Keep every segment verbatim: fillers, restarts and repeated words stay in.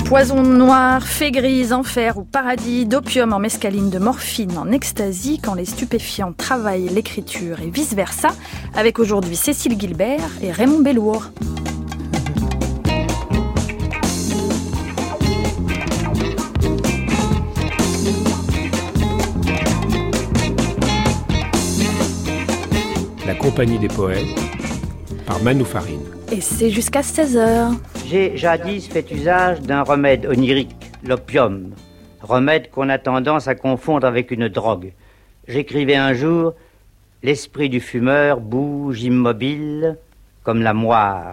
Poison noir, fée grise, enfer ou paradis, d'opium en mescaline, de morphine en ecstasy, quand les stupéfiants travaillent l'écriture et vice-versa, avec aujourd'hui Cécile Guilbert et Raymond Bellour. La compagnie des poètes, par Manu Farine. Et c'est jusqu'à seize heures. J'ai jadis fait usage d'un remède onirique, l'opium, remède qu'on a tendance à confondre avec une drogue. J'écrivais un jour, l'esprit du fumeur bouge immobile comme la moire.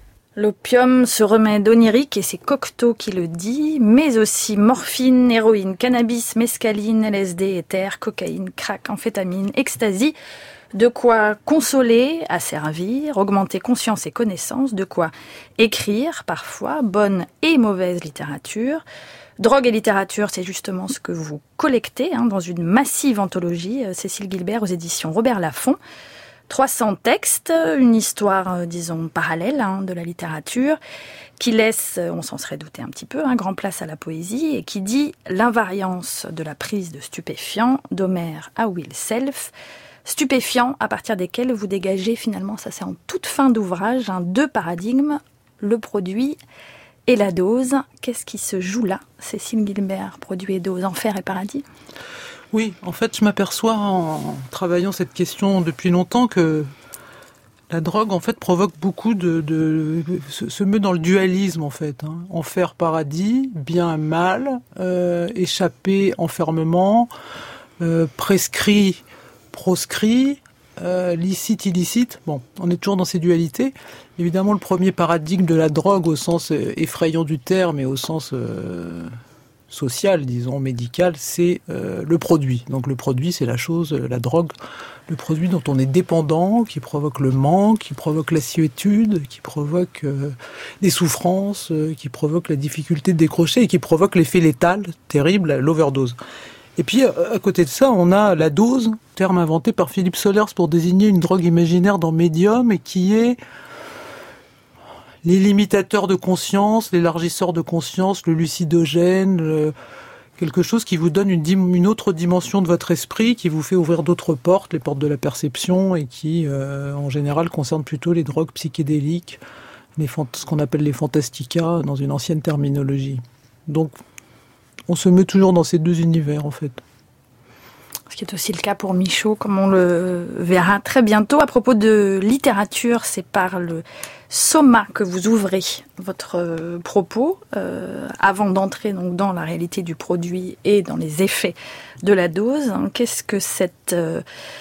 L'opium, ce remède onirique, et c'est Cocteau qui le dit, mais aussi morphine, héroïne, cannabis, mescaline, L S D, éther, cocaïne, crack, amphétamine, ecstasy. De quoi consoler, asservir, augmenter conscience et connaissance, de quoi écrire, parfois, bonne et mauvaise littérature. Drogue et littérature, c'est justement ce que vous collectez hein, dans une massive anthologie, Cécile Guilbert aux éditions Robert Laffont. trois cents textes, une histoire, euh, disons, parallèle hein, de la littérature, qui laisse, on s'en serait douté un petit peu, un grand place à la poésie, et qui dit l'invariance de la prise de stupéfiants, d'Homère à Will Self, stupéfiants à partir desquels vous dégagez finalement, ça c'est en toute fin d'ouvrage, hein, deux paradigmes, le produit et la dose. Qu'est-ce qui se joue là, Cécile Guilbert, produit et dose, enfer et paradis ? Oui, en fait je m'aperçois en travaillant cette question depuis longtemps que la drogue en fait provoque beaucoup de... de se, se met dans le dualisme en fait. Hein. Enfer, paradis, bien, mal, euh, échappé, enfermement, euh, prescrit, proscrit, euh, licite, illicite. Bon, on est toujours dans ces dualités. Évidemment, le premier paradigme de la drogue au sens euh, effrayant du terme et au sens euh, social, disons, médical, c'est euh, le produit. Donc le produit, c'est la chose, la drogue, le produit dont on est dépendant, qui provoque le manque, qui provoque la lassitude, qui provoque euh, des souffrances, euh, qui provoque la difficulté de décrocher et qui provoque l'effet létal terrible, l'overdose. Et puis, à côté de ça, on a la dose, terme inventé par Philippe Solers pour désigner une drogue imaginaire dans Medium et qui est les limitateurs de conscience, l'élargisseur de conscience, le lucidogène, le... quelque chose qui vous donne une, dim... une autre dimension de votre esprit, qui vous fait ouvrir d'autres portes, les portes de la perception, et qui, euh, en général, concerne plutôt les drogues psychédéliques, les fant... ce qu'on appelle les fantastica dans une ancienne terminologie. Donc, on se met toujours dans ces deux univers, en fait. Ce qui est aussi le cas pour Michaud, comme on le verra très bientôt. À propos de littérature, c'est par le soma que vous ouvrez votre propos, euh, avant d'entrer donc dans la réalité du produit et dans les effets de la dose. Qu'est-ce que cette euh,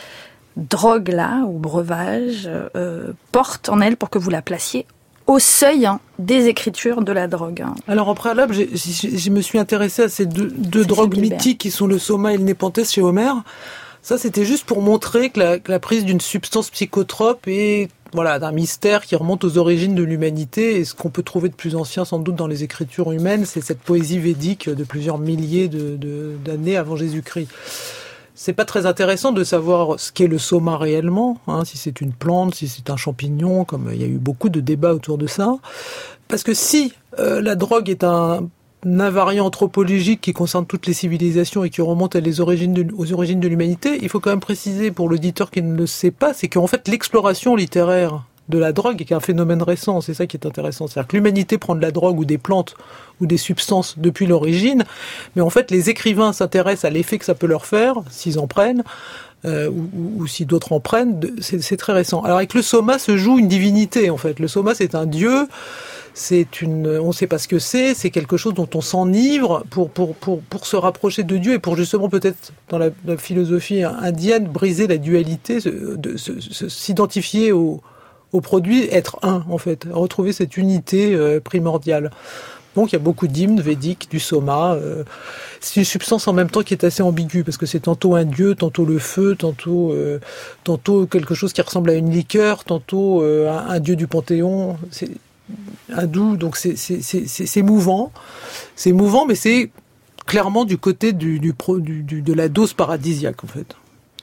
drogue-là, ou breuvage, euh, porte en elle pour que vous la placiez au seuil hein, des écritures de la drogue. Hein. Alors en préalable, j'ai, j'ai, je me suis intéressée à ces deux, deux drogues Gilbert. mythiques qui sont le soma et le népenthes chez Homère. Ça, c'était juste pour montrer que la, que la prise d'une substance psychotrope est voilà, d'un mystère qui remonte aux origines de l'humanité. Et ce qu'on peut trouver de plus ancien, sans doute, dans les écritures humaines, c'est cette poésie védique de plusieurs milliers de, de, d'années avant Jésus-Christ. C'est pas très intéressant de savoir ce qu'est le soma réellement, hein, si c'est une plante, si c'est un champignon, comme il y a eu beaucoup de débats autour de ça. Parce que si euh, la drogue est un, un invariant anthropologique qui concerne toutes les civilisations et qui remonte à les origines de, aux origines de l'humanité, il faut quand même préciser pour l'auditeur qui ne le sait pas, c'est qu'en fait l'exploration littéraire de la drogue est un phénomène récent, c'est ça qui est intéressant. C'est-à-dire que l'humanité prend de la drogue ou des plantes ou des substances depuis l'origine, mais en fait les écrivains s'intéressent à l'effet que ça peut leur faire, s'ils en prennent, euh, ou, ou, ou si d'autres en prennent, c'est, c'est très récent. Alors avec le soma se joue une divinité en fait. Le soma c'est un dieu, c'est une, on ne sait pas ce que c'est, c'est quelque chose dont on s'enivre pour, pour, pour, pour se rapprocher de Dieu et pour justement peut-être dans la, la philosophie indienne briser la dualité, de, de, de, de s'identifier au au produit, être un, en fait, retrouver cette unité euh, primordiale. Donc il y a beaucoup d'hymnes védiques, du soma. Euh, c'est une substance en même temps qui est assez ambiguë, parce que c'est tantôt un dieu, tantôt le feu, tantôt, euh, tantôt quelque chose qui ressemble à une liqueur, tantôt euh, un, un dieu du Panthéon, c'est hindou, donc c'est, c'est, c'est, c'est, c'est mouvant. C'est mouvant, mais c'est clairement du côté du, du, du, du, de la dose paradisiaque, en fait.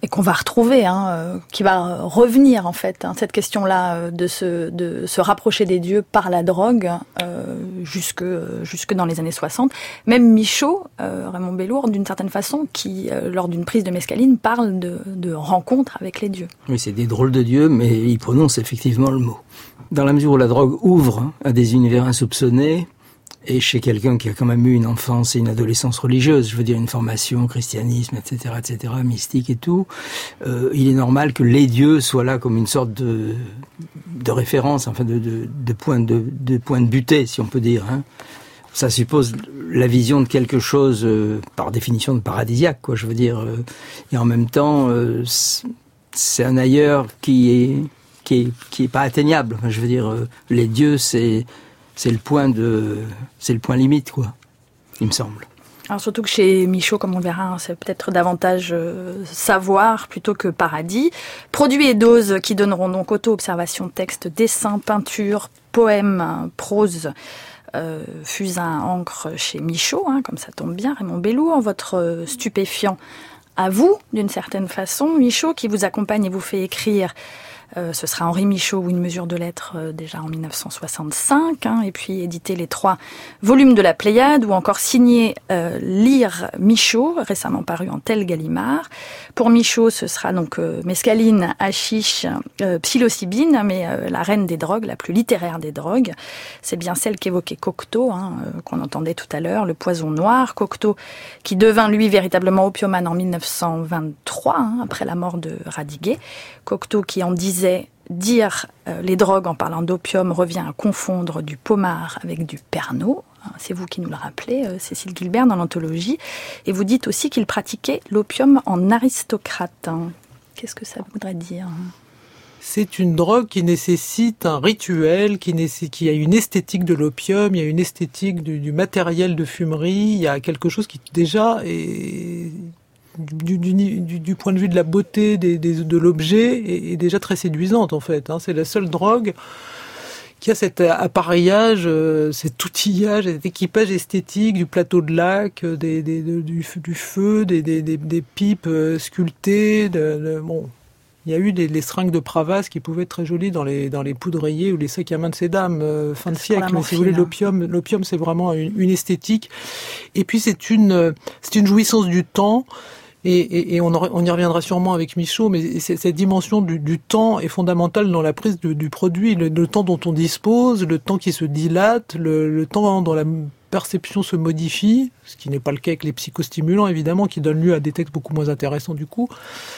Et qu'on va retrouver, hein, euh, qui va revenir en fait, hein, cette question-là euh, de se de se rapprocher des dieux par la drogue euh, jusque jusque dans les années soixante. Même Michaud, euh, Raymond Bellour, d'une certaine façon, qui euh, lors d'une prise de mescaline parle de de rencontre avec les dieux. Oui, c'est des drôles de dieux, mais il prononce effectivement le mot. Dans la mesure où la drogue ouvre à des univers insoupçonnés. Et chez quelqu'un qui a quand même eu une enfance et une adolescence religieuse, je veux dire une formation, christianisme, et cetera, et cetera, mystique et tout, euh, il est normal que les dieux soient là comme une sorte de, de référence, enfin de, de, de point de, de point de butée, si on peut dire. Hein. Ça suppose la vision de quelque chose, euh, par définition, de paradisiaque, quoi. Je veux dire, euh, et en même temps, euh, c'est un ailleurs qui est qui est qui est pas atteignable. Enfin, je veux dire, euh, les dieux, c'est C'est le point de, c'est le point limite, quoi, il me semble. Alors surtout que chez Michaud, comme on le verra, c'est peut-être davantage euh, savoir plutôt que paradis. Produits et doses qui donneront donc auto-observation, texte, dessin, peinture, poème, prose, euh, fusain, encre chez Michaud, hein, comme ça tombe bien, Raymond Bellour, votre stupéfiant à vous, d'une certaine façon, Michaud, qui vous accompagne et vous fait écrire. Euh, ce sera Henri Michaud ou une mesure de lettres euh, déjà en mille neuf cent soixante-cinq, hein, et puis éditer les trois volumes de la Pléiade, ou encore signer euh, Lire Michaud, récemment paru en Tel Gallimard. Pour Michaud, ce sera donc euh, mescaline, hashish, euh, psilocybine, mais euh, la reine des drogues, la plus littéraire des drogues, c'est bien celle qu'évoquait Cocteau, hein, euh, qu'on entendait tout à l'heure, le poison noir. Cocteau qui devint lui véritablement opiomane en mille neuf cent vingt-trois, hein, après la mort de Radiguet. Cocteau qui en disait dire euh, les drogues en parlant d'opium revient à confondre du pommard avec du pernod. C'est vous qui nous le rappelez, euh, Cécile Guilbert, dans l'anthologie. Et vous dites aussi qu'il pratiquait l'opium en aristocrate. Qu'est-ce que ça voudrait dire ? C'est une drogue qui nécessite un rituel, qui, nécess... qui a une esthétique de l'opium, il y a une esthétique du, du matériel de fumerie, il y a quelque chose qui déjà est... Du, du, du, du point de vue de la beauté des, des, de l'objet est, est déjà très séduisante en fait. Hein. C'est la seule drogue qui a cet appareillage, euh, cet outillage, cet équipage esthétique du plateau de lac, des, des, de, du, du feu, des, des, des, des pipes euh, sculptées. De, de, bon, il y a eu des les seringues de Pravas qui pouvaient être très jolies dans les dans les poudriers ou les sacs à main de ces dames euh, fin de siècle. Mais si vous voulez, l'opium, l'opium c'est vraiment une, une esthétique. Et puis c'est une c'est une jouissance du temps. Et, et, et on, on y reviendra sûrement avec Michaud, mais cette dimension du, du temps est fondamentale dans la prise de, du produit, le, le temps dont on dispose, le temps qui se dilate, le, le temps dont la perception se modifie, ce qui n'est pas le cas avec les psychostimulants évidemment, qui donnent lieu à des textes beaucoup moins intéressants du coup,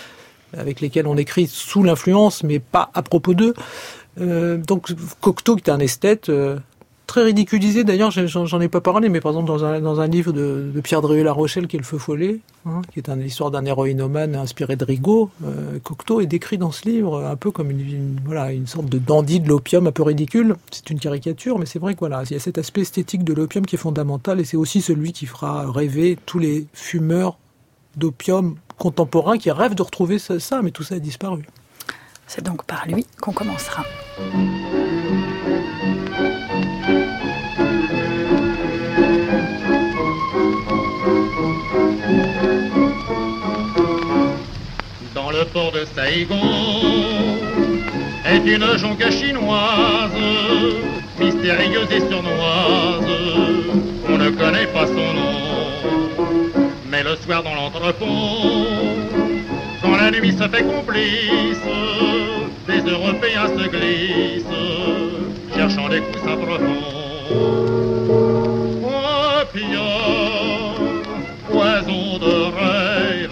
avec lesquels on écrit sous l'influence, mais pas à propos d'eux. Euh, donc Cocteau, qui est un esthète, euh, très ridiculisé, d'ailleurs, j'en, j'en ai pas parlé, mais par exemple dans un, dans un livre de, de Pierre Dréhus-La Rochelle, qui est Le Feu Follet, hein, qui est une histoire d'un héroïnomane inspiré de Rigaud, euh, Cocteau est décrit dans ce livre un peu comme une, une, voilà, une sorte de dandy de l'opium un peu ridicule. C'est une caricature, mais c'est vrai que voilà, il y a cet aspect esthétique de l'opium qui est fondamental, et c'est aussi celui qui fera rêver tous les fumeurs d'opium contemporains qui rêvent de retrouver ça, ça mais tout ça a disparu. C'est donc par lui qu'on commencera. Dans le port de Saïgon est une jonque chinoise, mystérieuse et sournoise, on ne connaît pas son nom. Mais le soir dans l'entrepôt, quand la nuit se fait complice, des Européens se glissent, cherchant des coussins profonds. Opium, poison de rêve,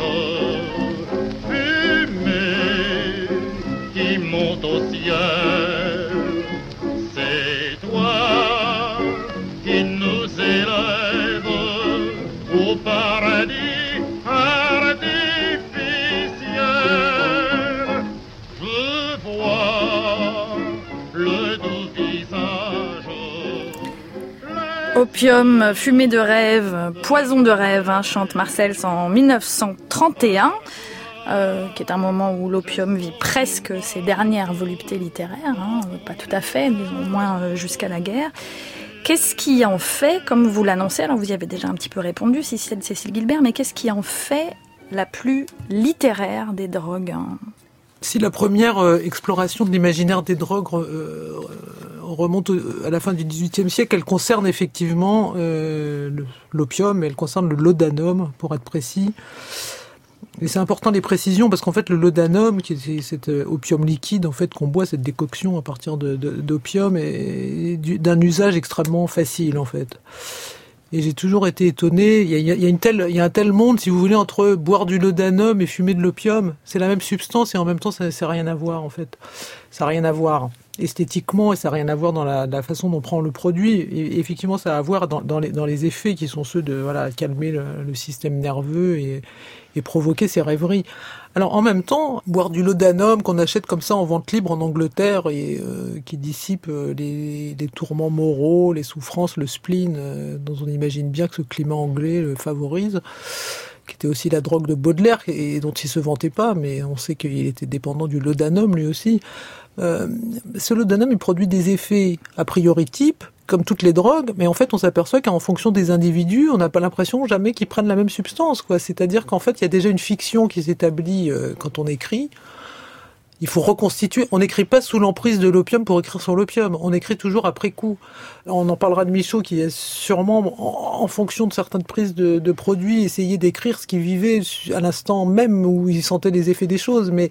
fumée qui monte au ciel, c'est toi qui nous élèves au paradis artificiel. Je vois le doux visage. Opium, fumée de rêve, poison de rêve, hein, chante Marcels en dix-neuf cent trente et un, euh, qui est un moment où l'opium vit presque ses dernières voluptés littéraires, hein, pas tout à fait, mais au moins euh, jusqu'à la guerre. Qu'est-ce qui en fait, comme vous l'annoncez, alors vous y avez déjà un petit peu répondu, Cécile Guilbert, mais qu'est-ce qui en fait la plus littéraire des drogues. Si la première euh, exploration de l'imaginaire des drogues euh, remonte au, à la fin du dix-huitième siècle, elle concerne effectivement euh, le, l'opium, elle concerne le laudanum, pour être précis. Et c'est important les précisions parce qu'en fait le laudanum, qui est cet opium liquide en fait qu'on boit, cette décoction à partir de, de, d'opium, est d'un usage extrêmement facile en fait. Et j'ai toujours été étonné. Il y a, il y a une telle, il y a un tel monde, si vous voulez, entre boire du laudanum et fumer de l'opium. C'est la même substance et en même temps, ça n'a rien à voir, en fait. Ça n'a rien à voir esthétiquement et ça n'a rien à voir dans la, la façon dont on prend le produit. Et effectivement, ça a à voir dans, dans, les, dans les effets qui sont ceux de voilà, calmer le, le système nerveux et, et provoquer ces rêveries. Alors en même temps, boire du laudanum qu'on achète comme ça en vente libre en Angleterre et euh, qui dissipe euh, les, les tourments moraux, les souffrances, le spleen, euh, dont on imagine bien que ce climat anglais le favorise, qui était aussi la drogue de Baudelaire et dont il se vantait pas, mais on sait qu'il était dépendant du laudanum lui aussi. Euh, ce laudanum, il produit des effets a priori types, comme toutes les drogues, mais en fait on s'aperçoit qu'en fonction des individus, on n'a pas l'impression jamais qu'ils prennent la même substance, quoi. C'est-à-dire qu'en fait il y a déjà une fiction qui s'établit euh, quand on écrit. Il faut reconstituer. On n'écrit pas sous l'emprise de l'opium pour écrire sur l'opium. On écrit toujours après coup. On en parlera de Michaud qui a sûrement, en, en fonction de certaines prises de, de produits, essayé d'écrire ce qu'il vivait à l'instant même où il sentait les effets des choses, mais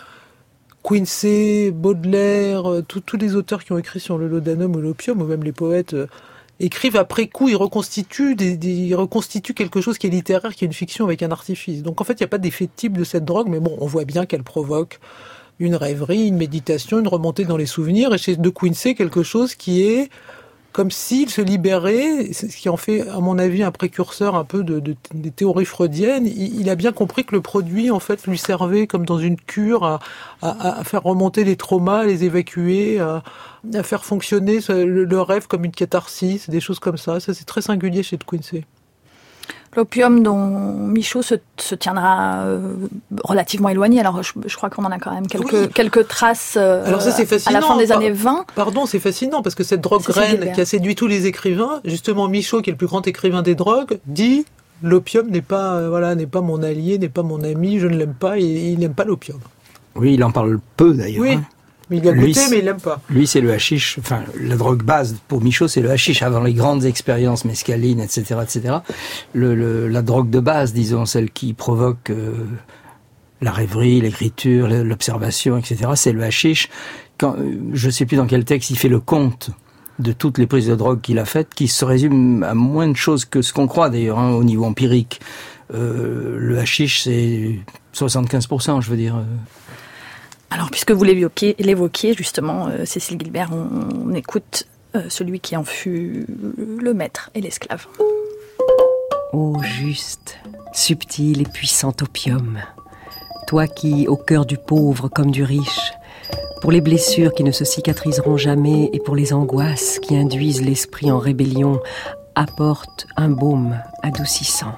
Quincy, Baudelaire, tous les auteurs qui ont écrit sur le laudanum ou l'opium, ou même les poètes, euh, écrivent après coup, ils reconstituent, des, des, ils reconstituent quelque chose qui est littéraire, qui est une fiction avec un artifice. Donc en fait, il n'y a pas d'effet type de cette drogue, mais bon, on voit bien qu'elle provoque une rêverie, une méditation, une remontée dans les souvenirs, et chez De Quincey, quelque chose qui est comme s'il se libérait, ce qui en fait, à mon avis, un précurseur un peu de, de, des théories freudiennes. Il, il a bien compris que le produit, en fait, lui servait comme dans une cure à, à, à faire remonter les traumas, à les évacuer, à, à faire fonctionner le, le rêve comme une catharsis, des choses comme ça. Ça, c'est très singulier chez De Quincey. L'opium dont Michaud se, se tiendra euh, relativement éloigné. Alors, je, je crois qu'on en a quand même quelques, oui. quelques traces euh, Alors ça, c'est fascinant. À la fin des Par, années vingt. Pardon, c'est fascinant, parce que cette drogue reine qui a séduit tous les écrivains, justement Michaud, qui est le plus grand écrivain des drogues, dit « l'opium n'est pas, euh, voilà, n'est pas mon allié, n'est pas mon ami, je ne l'aime pas, et il n'aime pas l'opium ». Oui, il en parle peu d'ailleurs. Oui. Hein. Mais il a goûté, mais il l'aime pas. Lui, c'est le hashish. Enfin, la drogue base pour Michaud, c'est le hashish. Avant les grandes expériences, mescaline, et cetera, et cetera. Le, le, la drogue de base, disons, celle qui provoque euh, la rêverie, l'écriture, l'observation, et cetera. C'est le hashish. Quand, je sais plus dans quel texte il fait le compte de toutes les prises de drogue qu'il a faites, qui se résument à moins de choses que ce qu'on croit d'ailleurs, hein, au niveau empirique. Euh, le hashish, c'est soixante-quinze pour cent, je veux dire. Alors, puisque vous l'évoquiez, l'évoquiez justement, euh, Cécile Guilbert, on, on écoute euh, celui qui en fut le maître et l'esclave. Ô juste, subtil et puissant opium, toi qui, au cœur du pauvre comme du riche, pour les blessures qui ne se cicatriseront jamais et pour les angoisses qui induisent l'esprit en rébellion, apporte un baume adoucissant.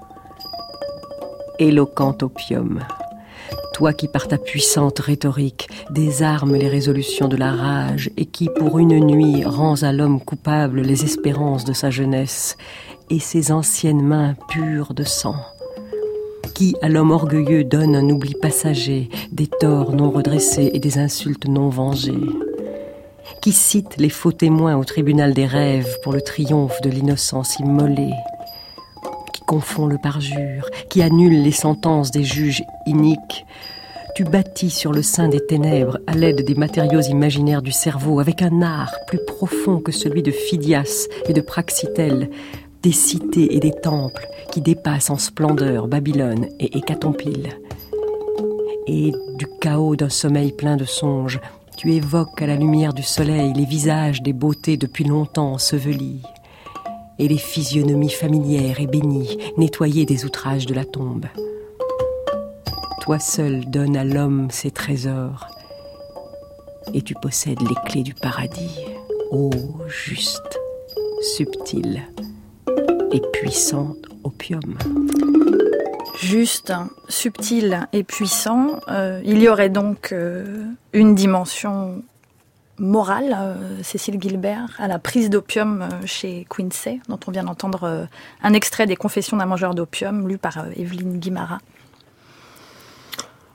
Éloquent opium, toi qui par ta puissante rhétorique désarmes les résolutions de la rage et qui pour une nuit rends à l'homme coupable les espérances de sa jeunesse et ses anciennes mains pures de sang, qui à l'homme orgueilleux donne un oubli passager, des torts non redressés et des insultes non vengées, qui cite les faux témoins au tribunal des rêves pour le triomphe de l'innocence immolée, confond le parjure, qui annule les sentences des juges iniques. Tu bâtis sur le sein des ténèbres, à l'aide des matériaux imaginaires du cerveau, avec un art plus profond que celui de Phidias et de Praxitèle, des cités et des temples qui dépassent en splendeur Babylone et Hécatompyle. Et du chaos d'un sommeil plein de songes, tu évoques à la lumière du soleil les visages des beautés depuis longtemps ensevelies, et les physionomies familières et bénies, nettoyées des outrages de la tombe. Toi seul donnes à l'homme ses trésors, et tu possèdes les clés du paradis. Ô juste, subtil et puissant opium. Juste, subtil et puissant, euh, il y aurait donc euh, une dimension morale, euh, Cécile Guilbert, à la prise d'opium euh, chez Quincy, dont on vient d'entendre euh, un extrait des Confessions d'un mangeur d'opium, lu par euh, Evelyne Guimara.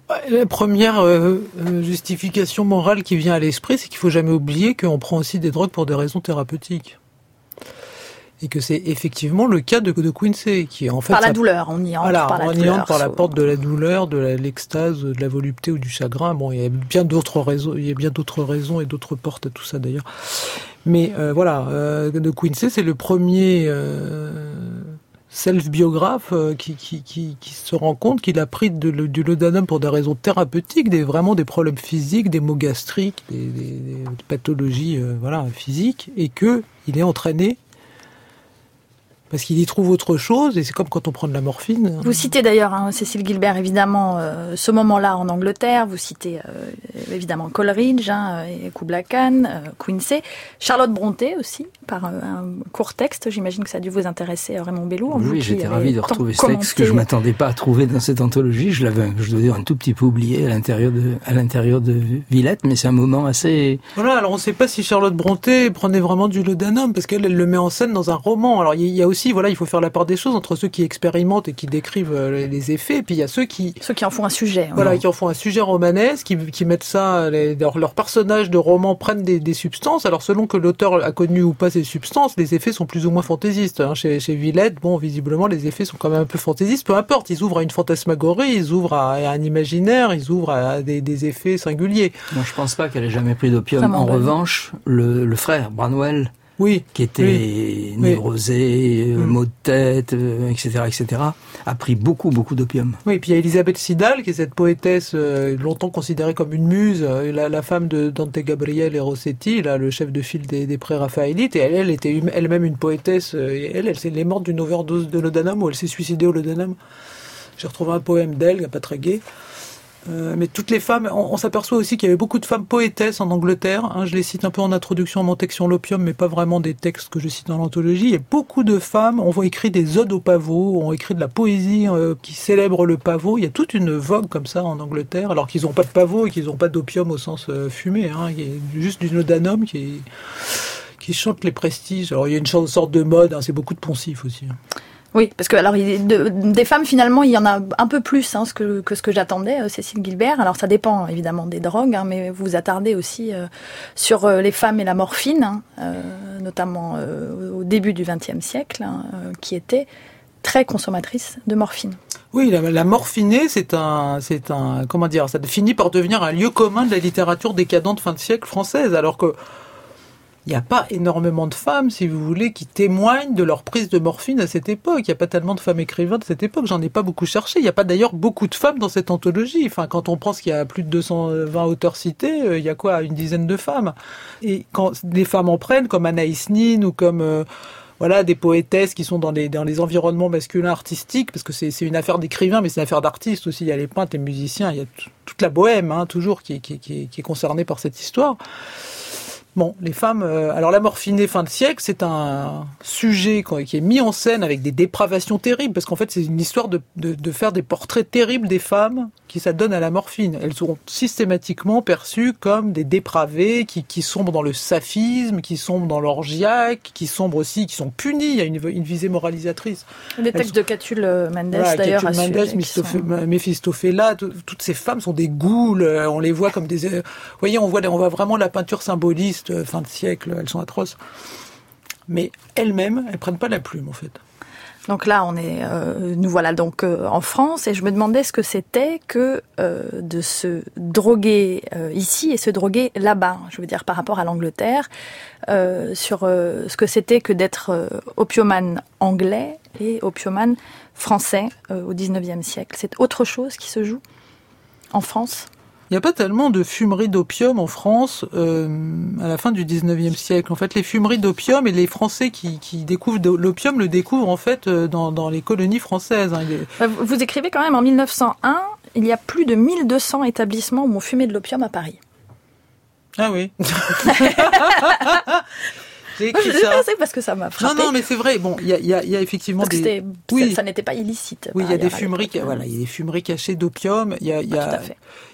La première euh, justification morale qui vient à l'esprit, c'est qu'il faut jamais oublier qu'on prend aussi des drogues pour des raisons thérapeutiques. Et que c'est effectivement le cas de, de Quincy, qui est en fait... Par la ça, douleur, on y entre voilà, par la on douleur. y entre par la porte de la douleur, de la, l'extase, de la volupté ou du chagrin. Bon, il y a bien d'autres raisons, il y a bien d'autres raisons et d'autres portes à tout ça d'ailleurs. Mais euh, voilà, euh, de Quincy, c'est le premier euh, self-biographe euh, qui, qui, qui, qui se rend compte qu'il a pris de, de, du laudanum pour des raisons thérapeutiques, des, vraiment des problèmes physiques, des maux gastriques, des, des, des pathologies euh, voilà, physiques, et que il est entraîné parce qu'il y trouve autre chose, et c'est comme quand on prend de la morphine. Vous citez d'ailleurs, hein, Cécile Gilbert, évidemment, euh, ce moment-là en Angleterre. Vous citez euh, évidemment Coleridge, hein, et Kubla Khan, euh, Quincy. Charlotte Brontë aussi, par euh, un court texte. J'imagine que ça a dû vous intéresser, Raymond Belloux. Oui, j'étais ravi de retrouver ce texte que je ne m'attendais pas à trouver dans cette anthologie. Je l'avais, je dois dire, un tout petit peu oublié à l'intérieur de, à l'intérieur de Villette, mais c'est un moment assez... Voilà, alors on ne sait pas si Charlotte Brontë prenait vraiment du laudanum, parce qu'elle elle le met en scène dans un roman. Alors il y a aussi, voilà, il faut faire la part des choses entre ceux qui expérimentent et qui décrivent les effets, et puis il y a ceux qui... Ceux qui en font un sujet. Voilà, ouais. qui en font un sujet romanesque, qui, qui mettent ça... Les, leurs, leurs personnages de romans prennent des, des substances, alors selon que l'auteur a connu ou pas ces substances, les effets sont plus ou moins fantaisistes. Hein. Chez, chez Villette, bon, visiblement, les effets sont quand même un peu fantaisistes, peu importe, ils ouvrent à une fantasmagorie, ils ouvrent à, à un imaginaire, ils ouvrent à des, des effets singuliers. Moi, je pense pas qu'elle ait jamais pris d'opium. En revanche, le, le frère, Branwell, oui, qui était oui, névrosé, oui. maux de tête, euh, et cetera, et cetera, a pris beaucoup, beaucoup d'opium. Oui, et puis il y a Elisabeth Sidal, qui est cette poétesse euh, longtemps considérée comme une muse, euh, la, la femme de Dante Gabriel et Rossetti, là, le chef de file des, des pré-raphaélites, et elle, elle était elle-même une poétesse, euh, et elle, elle, elle est morte d'une overdose de laudanum, ou elle s'est suicidée au laudanum. J'ai retrouvé un poème d'elle, pas très gai. Euh, mais toutes les femmes, on, on s'aperçoit aussi qu'il y avait beaucoup de femmes poétesses en Angleterre. Hein, je les cite un peu en introduction à mon texte sur l'opium, mais pas vraiment des textes que je cite dans l'anthologie. Et beaucoup de femmes ont écrit des odes au pavot, ont écrit de la poésie euh, qui célèbre le pavot. Il y a toute une vogue comme ça en Angleterre, alors qu'ils n'ont pas de pavot et qu'ils n'ont pas d'opium au sens euh, fumé. Hein, il y a juste du laudanum qui, qui chante les prestiges. Alors il y a une sorte de mode, hein, c'est beaucoup de poncifs aussi. Hein. Oui, parce que alors il, de, des femmes finalement il y en a un peu plus hein, ce que, que ce que j'attendais, euh, Cécile Gilbert. Alors ça dépend évidemment des drogues, hein, mais vous vous attardez aussi euh, sur euh, les femmes et la morphine, hein, euh, notamment euh, au début du vingtième siècle, hein, euh, qui étaient très consommatrices de morphine. Oui, la, la morphinée, c'est un, c'est un, comment dire, ça finit par devenir un lieu commun de la littérature décadente fin de siècle française, alors que il n'y a pas énormément de femmes, si vous voulez, qui témoignent de leur prise de morphine à cette époque. Il n'y a pas tellement de femmes écrivaines de cette époque. J'en ai pas beaucoup cherché. Il n'y a pas d'ailleurs beaucoup de femmes dans cette anthologie. Enfin, quand on pense qu'il y a plus de deux cent vingt auteurs cités, euh, il y a quoi, une dizaine de femmes. Et quand les femmes en prennent, comme Anaïs Nin ou comme euh, voilà des poétesses qui sont dans les dans les environnements masculins artistiques, parce que c'est c'est une affaire d'écrivains, mais c'est une affaire d'artistes aussi. Il y a les peintres, les musiciens, il y a t- toute la bohème, hein, toujours qui qui qui qui est concernée par cette histoire. Bon, les femmes... Euh, alors la morphinée fin de siècle, c'est un sujet qui est mis en scène avec des dépravations terribles, parce qu'en fait c'est une histoire de, de, de faire des portraits terribles des femmes qui s'adonnent à la morphine. Elles sont systématiquement perçues comme des dépravées, qui, qui sombrent dans le saphisme, qui sombrent dans l'orgiaque, qui sombrent aussi, qui sont punies. Il y a une, une visée moralisatrice. Les textes sont... de Catulle Mendes, voilà, d'ailleurs, Catulle Mendes, sont... Méphistophéla, toutes ces femmes sont des goules, on les voit comme des... Vous voyez, on voit, on voit vraiment la peinture symboliste fin de siècle, elles sont atroces. Mais elles-mêmes, elles prennent pas la plume, en fait. Donc là, on est, euh, nous voilà donc euh, en France, et je me demandais ce que c'était que euh, de se droguer euh, ici et se droguer là-bas. Je veux dire par rapport à l'Angleterre, euh, sur euh, ce que c'était que d'être euh, opiomane anglais et opiomane français euh, au dix-neuvième siècle. C'est autre chose qui se joue en France. Il n'y a pas tellement de fumeries d'opium en France euh, à la fin du dix-neuvième siècle. En fait, les fumeries d'opium et les Français qui, qui découvrent de l'opium le découvrent en fait dans, dans les colonies françaises. Hein. Vous écrivez quand même en mille neuf cent un, il y a plus de mille deux cents établissements où on fumait de l'opium à Paris. Ah oui. J'ai écrit je ça. C'est parce que ça m'a frappé. Non, non, mais c'est vrai. Bon, il y a, y, a, y a effectivement parce des. Que oui. ça, ça n'était pas illicite. Oui, il y a des fumeries, voilà, il y a des fumeries cachées d'opium. Il y a, il y a, tout à fait.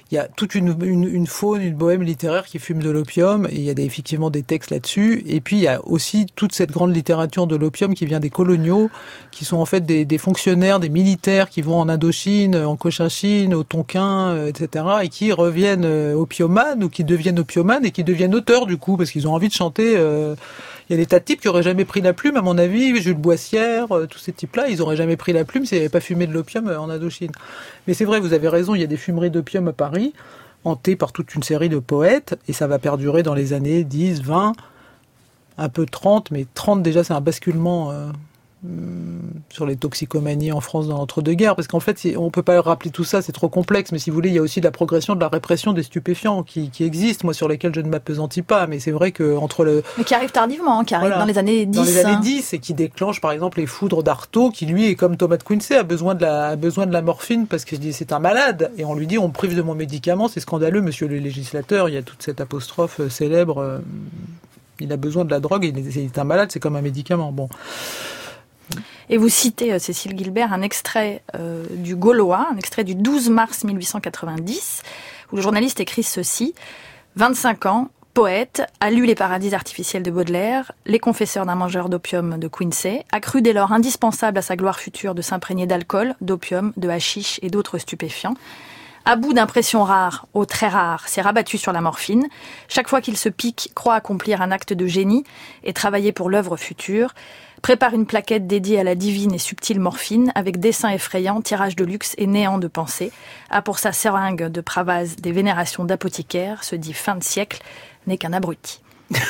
il y a toute une, une, une faune, une bohème littéraire qui fume de l'opium, et il y a des, effectivement des textes là-dessus. Et puis il y a aussi toute cette grande littérature de l'opium qui vient des coloniaux, qui sont en fait des, des fonctionnaires, des militaires qui vont en Indochine, en Cochinchine, au Tonkin, euh, et cetera, et qui reviennent euh, opiomanes, ou qui deviennent opiomanes, et qui deviennent auteurs du coup, parce qu'ils ont envie de chanter. Euh, il y a des tas de types qui auraient jamais pris la plume, à mon avis, Jules Boissière, euh, tous ces types-là, ils auraient jamais pris la plume s'ils n'avaient pas fumé de l'opium euh, en Indochine. Mais c'est vrai, vous avez raison, il y a des fumeries d'opium à Paris, hantées par toute une série de poètes, et ça va perdurer dans les années dix, vingt, un peu trente, mais trente déjà c'est un basculement euh, sur les toxicomanies en France dans l'entre-deux-guerres, parce qu'en fait on ne peut pas rappeler tout ça, c'est trop complexe, mais si vous voulez il y a aussi la progression de la répression des stupéfiants qui, qui existe, moi sur lesquels je ne m'appesantis pas, mais c'est vrai que entre le... Mais qui arrive tardivement, hein, qui arrive voilà, dans les années dix. Dans les années dix, et qui déclenche par exemple les foudres d'Artaud, qui lui est comme Thomas de Quincey, a besoin de la, a besoin de la morphine parce que c'est un malade, et on lui dit on me prive de mon médicament, c'est scandaleux monsieur le législateur, il y a toute cette apostrophe célèbre, euh, il a besoin de la drogue, il est, il est un malade, c'est comme un médicament, bon... Et vous citez, euh, Cécile Guilbert, un extrait euh, du Gaulois, un extrait du douze mars mille huit cent quatre-vingt-dix, où le journaliste écrit ceci. vingt-cinq ans, poète, a lu Les paradis artificiels de Baudelaire, Les confesseurs d'un mangeur d'opium de Quincey, a cru dès lors indispensable à sa gloire future de s'imprégner d'alcool, d'opium, de hashish et d'autres stupéfiants. À bout d'impressions rares, aux très rares, s'est rabattu sur la morphine. Chaque fois qu'il se pique, croit accomplir un acte de génie et travailler pour l'œuvre future. Prépare une plaquette dédiée à la divine et subtile morphine, avec dessin effrayant, tirage de luxe et néant de pensée. A pour sa seringue de Pravaz des vénérations d'apothicaire, se dit fin de siècle, n'est qu'un abruti.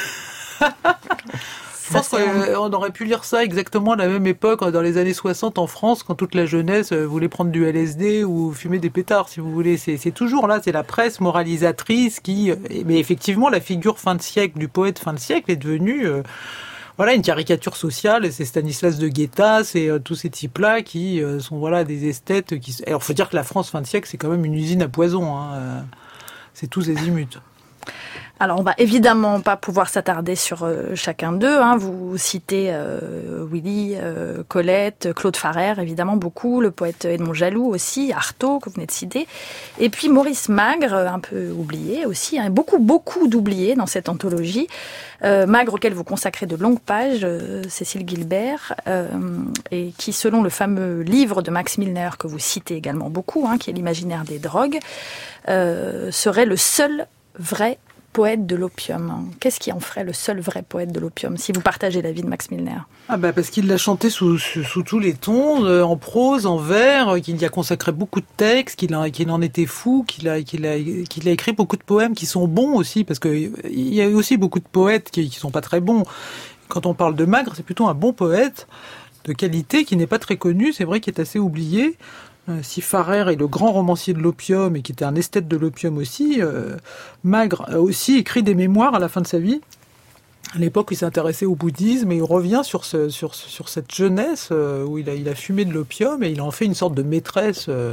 Je pense qu'on aurait pu lire ça exactement à la même époque, dans les années soixante en France, quand toute la jeunesse voulait prendre du L S D ou fumer des pétards, si vous voulez. C'est, c'est toujours là, c'est la presse moralisatrice qui... Mais effectivement, la figure fin de siècle, du poète fin de siècle est devenue... Euh, voilà, une caricature sociale, et c'est Stanislas de Guetta, c'est euh, tous ces types-là qui euh, sont voilà des esthètes qui... Alors, faut dire que la France fin de siècle, c'est quand même une usine à poison, hein, euh, c'est tous azimuts. Alors, on va évidemment pas pouvoir s'attarder sur euh, chacun d'eux. Hein. Vous citez euh, Willy, euh, Colette, Claude Farrère, évidemment beaucoup, le poète Edmond Jaloux aussi, Artaud, que vous venez de citer. Et puis Maurice Magre, un peu oublié aussi, hein, beaucoup, beaucoup d'oubliés dans cette anthologie. Euh, Magre, auquel vous consacrez de longues pages, euh, Cécile Guilbert, euh, et qui, selon le fameux livre de Max Milner, que vous citez également beaucoup, hein, qui est l'imaginaire des drogues, euh, serait le seul vrai poète de l'opium. Qu'est-ce qui en ferait le seul vrai poète de l'opium, si vous partagez l'avis de Max Milner? Ah bah parce qu'il l'a chanté sous, sous, sous tous les tons, euh, en prose, en vers, euh, qu'il y a consacré beaucoup de textes, qu'il, a, qu'il en était fou, qu'il a, qu'il, a, qu'il a écrit beaucoup de poèmes qui sont bons aussi, parce qu'il y a aussi beaucoup de poètes qui, qui sont pas très bons. Quand on parle de Magre, c'est plutôt un bon poète de qualité, qui n'est pas très connu, c'est vrai qu'il est assez oublié. Si Farrère est le grand romancier de l'opium et qui était un esthète de l'opium aussi, euh, Magre a aussi écrit des mémoires à la fin de sa vie. À l'époque, il s'est intéressé au bouddhisme et il revient sur, ce, sur, sur cette jeunesse euh, où il a, il a fumé de l'opium et il en fait une sorte de maîtresse euh,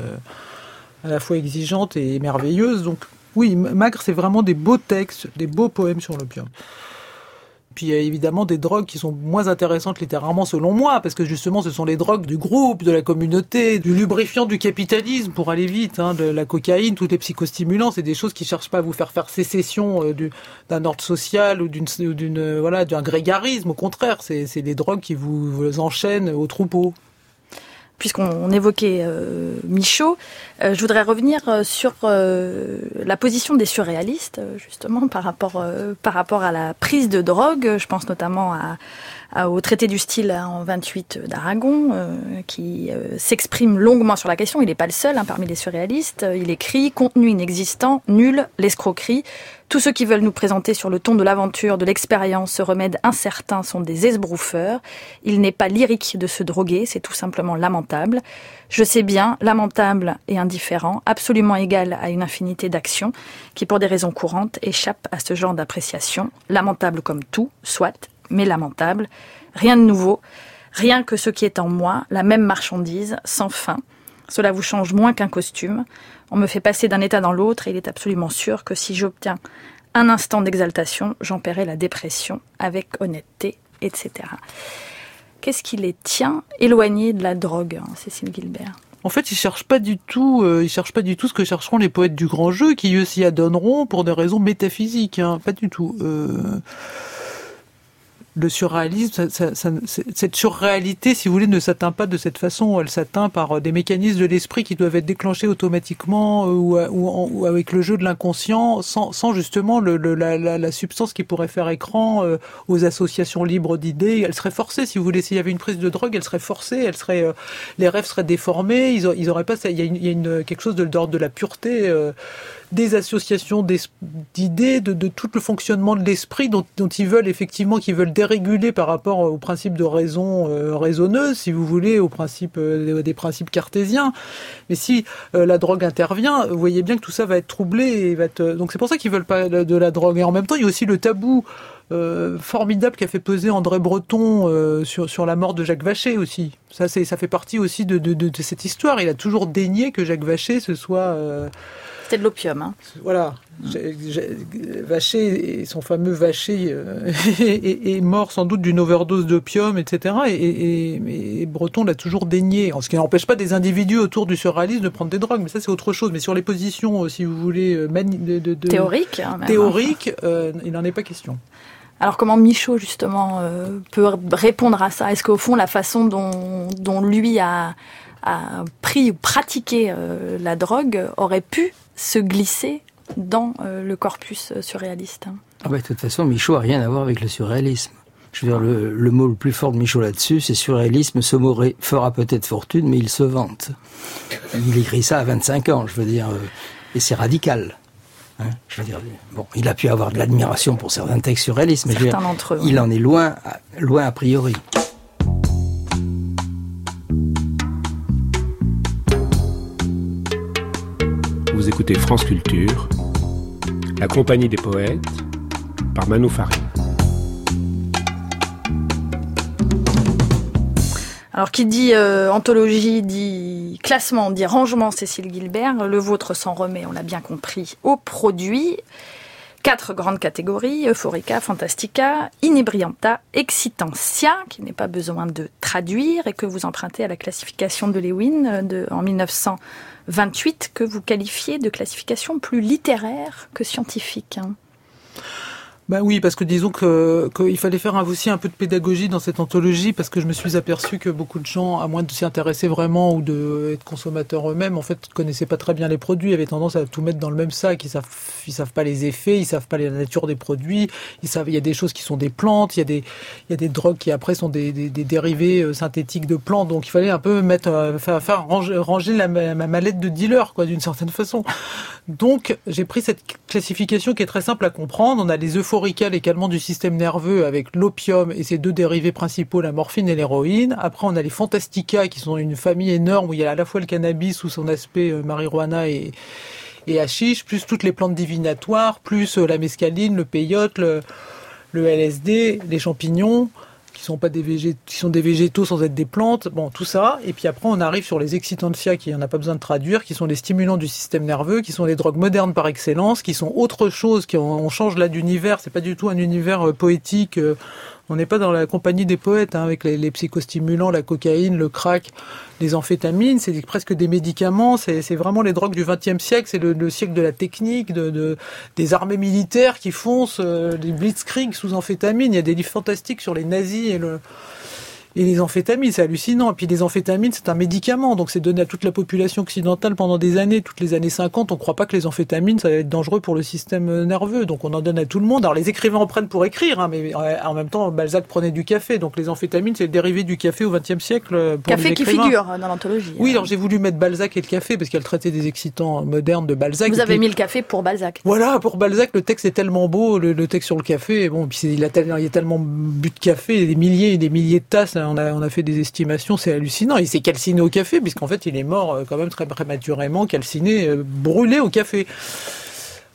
à la fois exigeante et merveilleuse. Donc oui, Magre, c'est vraiment des beaux textes, des beaux poèmes sur l'opium. Puis il y a évidemment des drogues qui sont moins intéressantes littérairement selon moi, parce que justement ce sont les drogues du groupe, de la communauté, du lubrifiant du capitalisme pour aller vite, hein, de la cocaïne, tous les psychostimulants, c'est des choses qui cherchent pas à vous faire faire sécession euh, du, d'un ordre social ou d'une, ou d'une euh, voilà, d'un grégarisme, au contraire, c'est, c'est des drogues qui vous, vous enchaînent au troupeau. Puisqu'on évoquait euh, Michaud, euh, je voudrais revenir euh, sur euh, la position des surréalistes, euh, justement, par rapport, euh, par rapport à la prise de drogue. Je pense notamment à, à, au traité du style hein, en vingt-huit d'Aragon, euh, qui euh, s'exprime longuement sur la question. Il n'est pas le seul hein, parmi les surréalistes. Il écrit « Contenu inexistant, nul, l'escroquerie ». Tous ceux qui veulent nous présenter sur le ton de l'aventure, de l'expérience, ce remède incertain sont des esbrouffeurs. Il n'est pas lyrique de se droguer, c'est tout simplement lamentable. Je sais bien, lamentable et indifférent, absolument égal à une infinité d'actions, qui pour des raisons courantes échappent à ce genre d'appréciation. Lamentable comme tout, soit, mais lamentable. Rien de nouveau, rien que ce qui est en moi, la même marchandise, sans fin. Cela vous change moins qu'un costume. On me fait passer d'un état dans l'autre et il est absolument sûr que si j'obtiens un instant d'exaltation, j'en paierai la dépression avec honnêteté, et cetera. Qu'est-ce qui les tient éloignés de la drogue, hein, Cécile Guilbert ? En fait, ils cherchent pas du tout, euh, ils cherchent pas du tout ce que chercheront les poètes du grand jeu, qui eux s'y adonneront pour des raisons métaphysiques, hein, pas du tout. Euh... Le surréalisme, ça, ça, ça, cette surréalité, si vous voulez, ne s'atteint pas de cette façon. Elle s'atteint par des mécanismes de l'esprit qui doivent être déclenchés automatiquement ou, ou, ou avec le jeu de l'inconscient, sans, sans justement le, le, la, la, la substance qui pourrait faire écran euh, aux associations libres d'idées. Elle serait forcée, si vous voulez. S'il y avait une prise de drogue, elle serait forcée. Elle serait, euh, les rêves seraient déformés. Ils, ils auraient pas. Il y a, une, il y a une, quelque chose de l'ordre de la pureté. Euh, des associations d'idées, de, de tout le fonctionnement de l'esprit dont, dont ils veulent effectivement, qu'ils veulent déréguler par rapport au principe de raison euh, raisonneuse, si vous voulez, au principe euh, des principes cartésiens. Mais si euh, la drogue intervient, vous voyez bien que tout ça va être troublé et va être... donc c'est pour ça qu'ils veulent pas de, de la drogue. Et en même temps, il y a aussi le tabou Euh, formidable qu'a fait peser André Breton euh, sur sur la mort de Jacques Vacher aussi. Ça c'est ça fait partie aussi de de de, de cette histoire. Il a toujours dénié que Jacques Vacher ce soit euh, c'était de l'opium, hein. Voilà. Vacher, son fameux Vacher, euh, est, est mort sans doute d'une overdose d'opium, et cetera. Et, et, et Breton l'a toujours dénié. Ce qui n'empêche pas des individus autour du surréalisme de prendre des drogues, mais ça c'est autre chose. Mais sur les positions, si vous voulez, mani- de, de, de, théoriques, hein, théoriques, euh, il n'en est pas question. Alors comment Michaud justement euh, peut répondre à ça ? Est-ce qu'au fond la façon dont, dont lui a, a pris ou pratiqué euh, la drogue aurait pu se glisser dans euh, le corpus surréaliste ? Ah bah, de toute façon, Michaud n'a rien à voir avec le surréalisme. Je veux dire, le, le mot le plus fort de Michaud là-dessus, c'est surréalisme. Ce mot ré, fera peut-être fortune, mais il se vante. Il écrit ça à vingt-cinq ans, je veux dire, euh, et c'est radical. Hein, je veux dire, bon, il a pu avoir de l'admiration pour certains textes surréalistes, mais je veux dire, eux, il oui. en est loin, loin a priori. Vous écoutez France Culture, la compagnie des poètes, par Manou Farine. Alors, qui dit euh, anthologie, dit classement, dit rangement, Cécile Guilbert. Le vôtre s'en remet, on l'a bien compris, au produit. Quatre grandes catégories, Euphorica, Fantastica, Inebrianta, Excitantia, qui n'est pas besoin de traduire, et que vous empruntez à la classification de Lewin de, en mille neuf cent vingt-huit, que vous qualifiez de classification plus littéraire que scientifique. Hein. Ben oui, parce que disons que qu'il fallait faire aussi un peu de pédagogie dans cette anthologie, parce que je me suis aperçu que beaucoup de gens, à moins de s'y intéresser vraiment ou de être consommateurs eux-mêmes, en fait, connaissaient pas très bien les produits, avaient tendance à tout mettre dans le même sac. Ils savent, ils savent pas les effets, ils savent pas la nature des produits. Ils savent, il y a des choses qui sont des plantes, il y a des, il y a des drogues qui après sont des, des, des dérivés synthétiques de plantes. Donc il fallait un peu mettre, faire, faire ranger, ranger la, ma mallette de dealer, quoi, d'une certaine façon. Donc j'ai pris cette classification qui est très simple à comprendre. On a les euphoriques, les calmants du système nerveux avec l'opium et ses deux dérivés principaux, la morphine et l'héroïne. Après, on a les fantastica qui sont une famille énorme où il y a à la fois le cannabis sous son aspect euh, marijuana et, et hashish, plus toutes les plantes divinatoires, plus euh, la mescaline, le peyote, le, le L S D, les champignons qui sont pas des végétaux, qui sont des végétaux sans être des plantes, bon, tout ça. Et puis après, on arrive sur les excitantia, qui on n'a pas besoin de traduire, qui sont les stimulants du système nerveux, qui sont les drogues modernes par excellence, qui sont autre chose, qui on, on change là d'univers. C'est pas du tout un univers euh, poétique. Euh, on n'est pas dans la compagnie des poètes, hein, avec les, les psychostimulants, la cocaïne, le crack, les amphétamines. C'est presque des médicaments. C'est, c'est vraiment les drogues du vingtième siècle. C'est le, le siècle de la technique, de, de des armées militaires qui foncent, euh, les blitzkrieg sous amphétamines. Il y a des livres fantastiques sur les nazis et le et les amphétamines, c'est hallucinant. Et puis les amphétamines, c'est un médicament, donc c'est donné à toute la population occidentale pendant des années, toutes les années cinquante. On ne croit pas que les amphétamines, ça va être dangereux pour le système nerveux, donc on en donne à tout le monde. Alors les écrivains en prennent pour écrire, hein, mais en même temps, Balzac prenait du café, donc les amphétamines, c'est le dérivé du café au vingtième siècle. Pour café les qui figure dans l'anthologie. Oui, alors j'ai voulu mettre Balzac et le café, parce qu'il y a le traité des excitants modernes de Balzac. Vous avez puis, mis le café pour Balzac. Voilà, pour Balzac, le texte est tellement beau, le, le texte sur le café, bon, puis c'est, il, a tellement, il y a tellement bu de café, des milliers et des milliers de tasses, on a, on a fait des estimation, c'est hallucinant. Il s'est calciné au café, puisqu'en fait, il est mort quand même très prématurément, calciné, brûlé au café.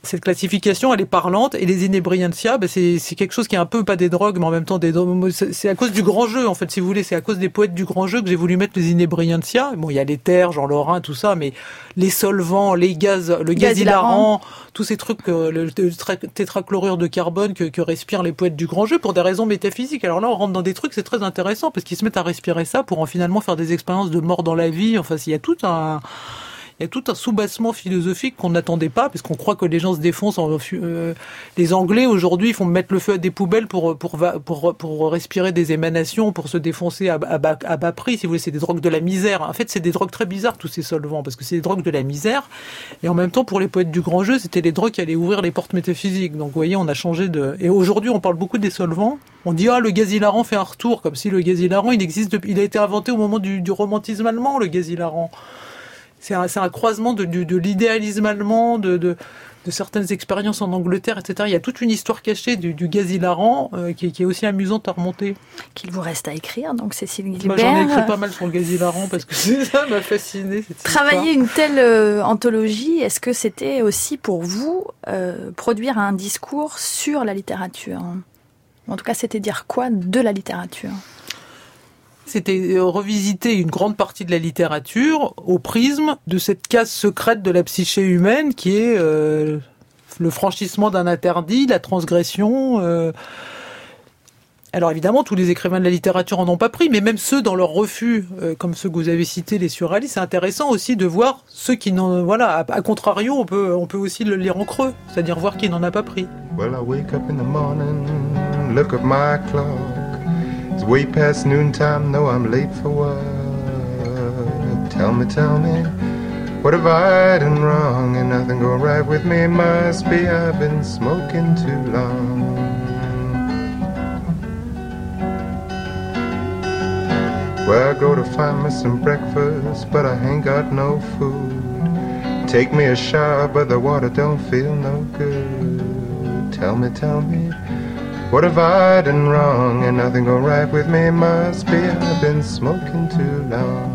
cette classification, elle est parlante. Et les inebriantia, ben c'est, c'est quelque chose qui est un peu, pas des drogues, mais en même temps des drogues. C'est à cause du grand jeu, en fait, si vous voulez. C'est à cause des poètes du grand jeu que j'ai voulu mettre les inebriantia. Bon, il y a les terres, Jean Lorrain, tout ça, mais les solvants, les gaz, le gaz, gaz hilarant, tous ces trucs, euh, le, le tétrachlorure de carbone que, que respirent les poètes du grand jeu pour des raisons métaphysiques. Alors là, on rentre dans des trucs, c'est très intéressant parce qu'ils se mettent à respirer ça pour en finalement faire des expériences de mort dans la vie. Enfin, il y a tout un, il y a tout un soubassement philosophique qu'on n'attendait pas, parce qu'on croit que les gens se défoncent. En, euh, les Anglais aujourd'hui, ils font mettre le feu à des poubelles pour pour pour pour respirer des émanations, pour se défoncer à, à, bas, à bas prix. Si vous voulez, c'est des drogues de la misère. En fait, c'est des drogues très bizarres tous ces solvants, parce que c'est des drogues de la misère. Et en même temps, pour les poètes du grand jeu, c'était les drogues qui allaient ouvrir les portes métaphysiques. Donc, vous voyez, on a changé de. Et aujourd'hui, on parle beaucoup des solvants. On dit ah le gaz hilarant fait un retour, comme si le gaz hilarant il existe depuis, il a été inventé au moment du, du romantisme allemand, le gaz hilarant. C'est un, c'est un croisement de, de, de l'idéalisme allemand, de, de, de certaines expériences en Angleterre, et cetera. Il y a toute une histoire cachée du, du gaz hilarant euh, qui, qui est aussi amusante à remonter. Qu'il vous reste à écrire, donc Cécile Guilbert. Moi, j'en ai écrit pas mal sur le gaz hilarant parce que ça m'a fasciné. Cette Travailler histoire. Une telle euh, anthologie, est-ce que c'était aussi pour vous euh, produire un discours sur la littérature ? En tout cas, c'était dire quoi de la littérature ? C'était revisiter une grande partie de la littérature au prisme de cette case secrète de la psyché humaine qui est euh, le franchissement d'un interdit, la transgression. Euh... Alors évidemment, tous les écrivains de la littérature en ont pas pris, mais même ceux dans leur refus, euh, comme ceux que vous avez cités, les surréalistes, c'est intéressant aussi de voir ceux qui n'en... Voilà, à, à contrario, on peut, on peut aussi le lire en creux, c'est-à-dire voir qui n'en a pas pris. Well, I wake up in the morning, look at my clock. It's way past noontime, no, I'm late for work. Tell me, tell me, what have I done wrong? And nothing go right with me, must be I've been smoking too long. Well, I go to find me some breakfast, but I ain't got no food. Take me a shower, but the water don't feel no good. Tell me, tell me, what have I done wrong? And nothing go right with me, must be I've been smoking too long.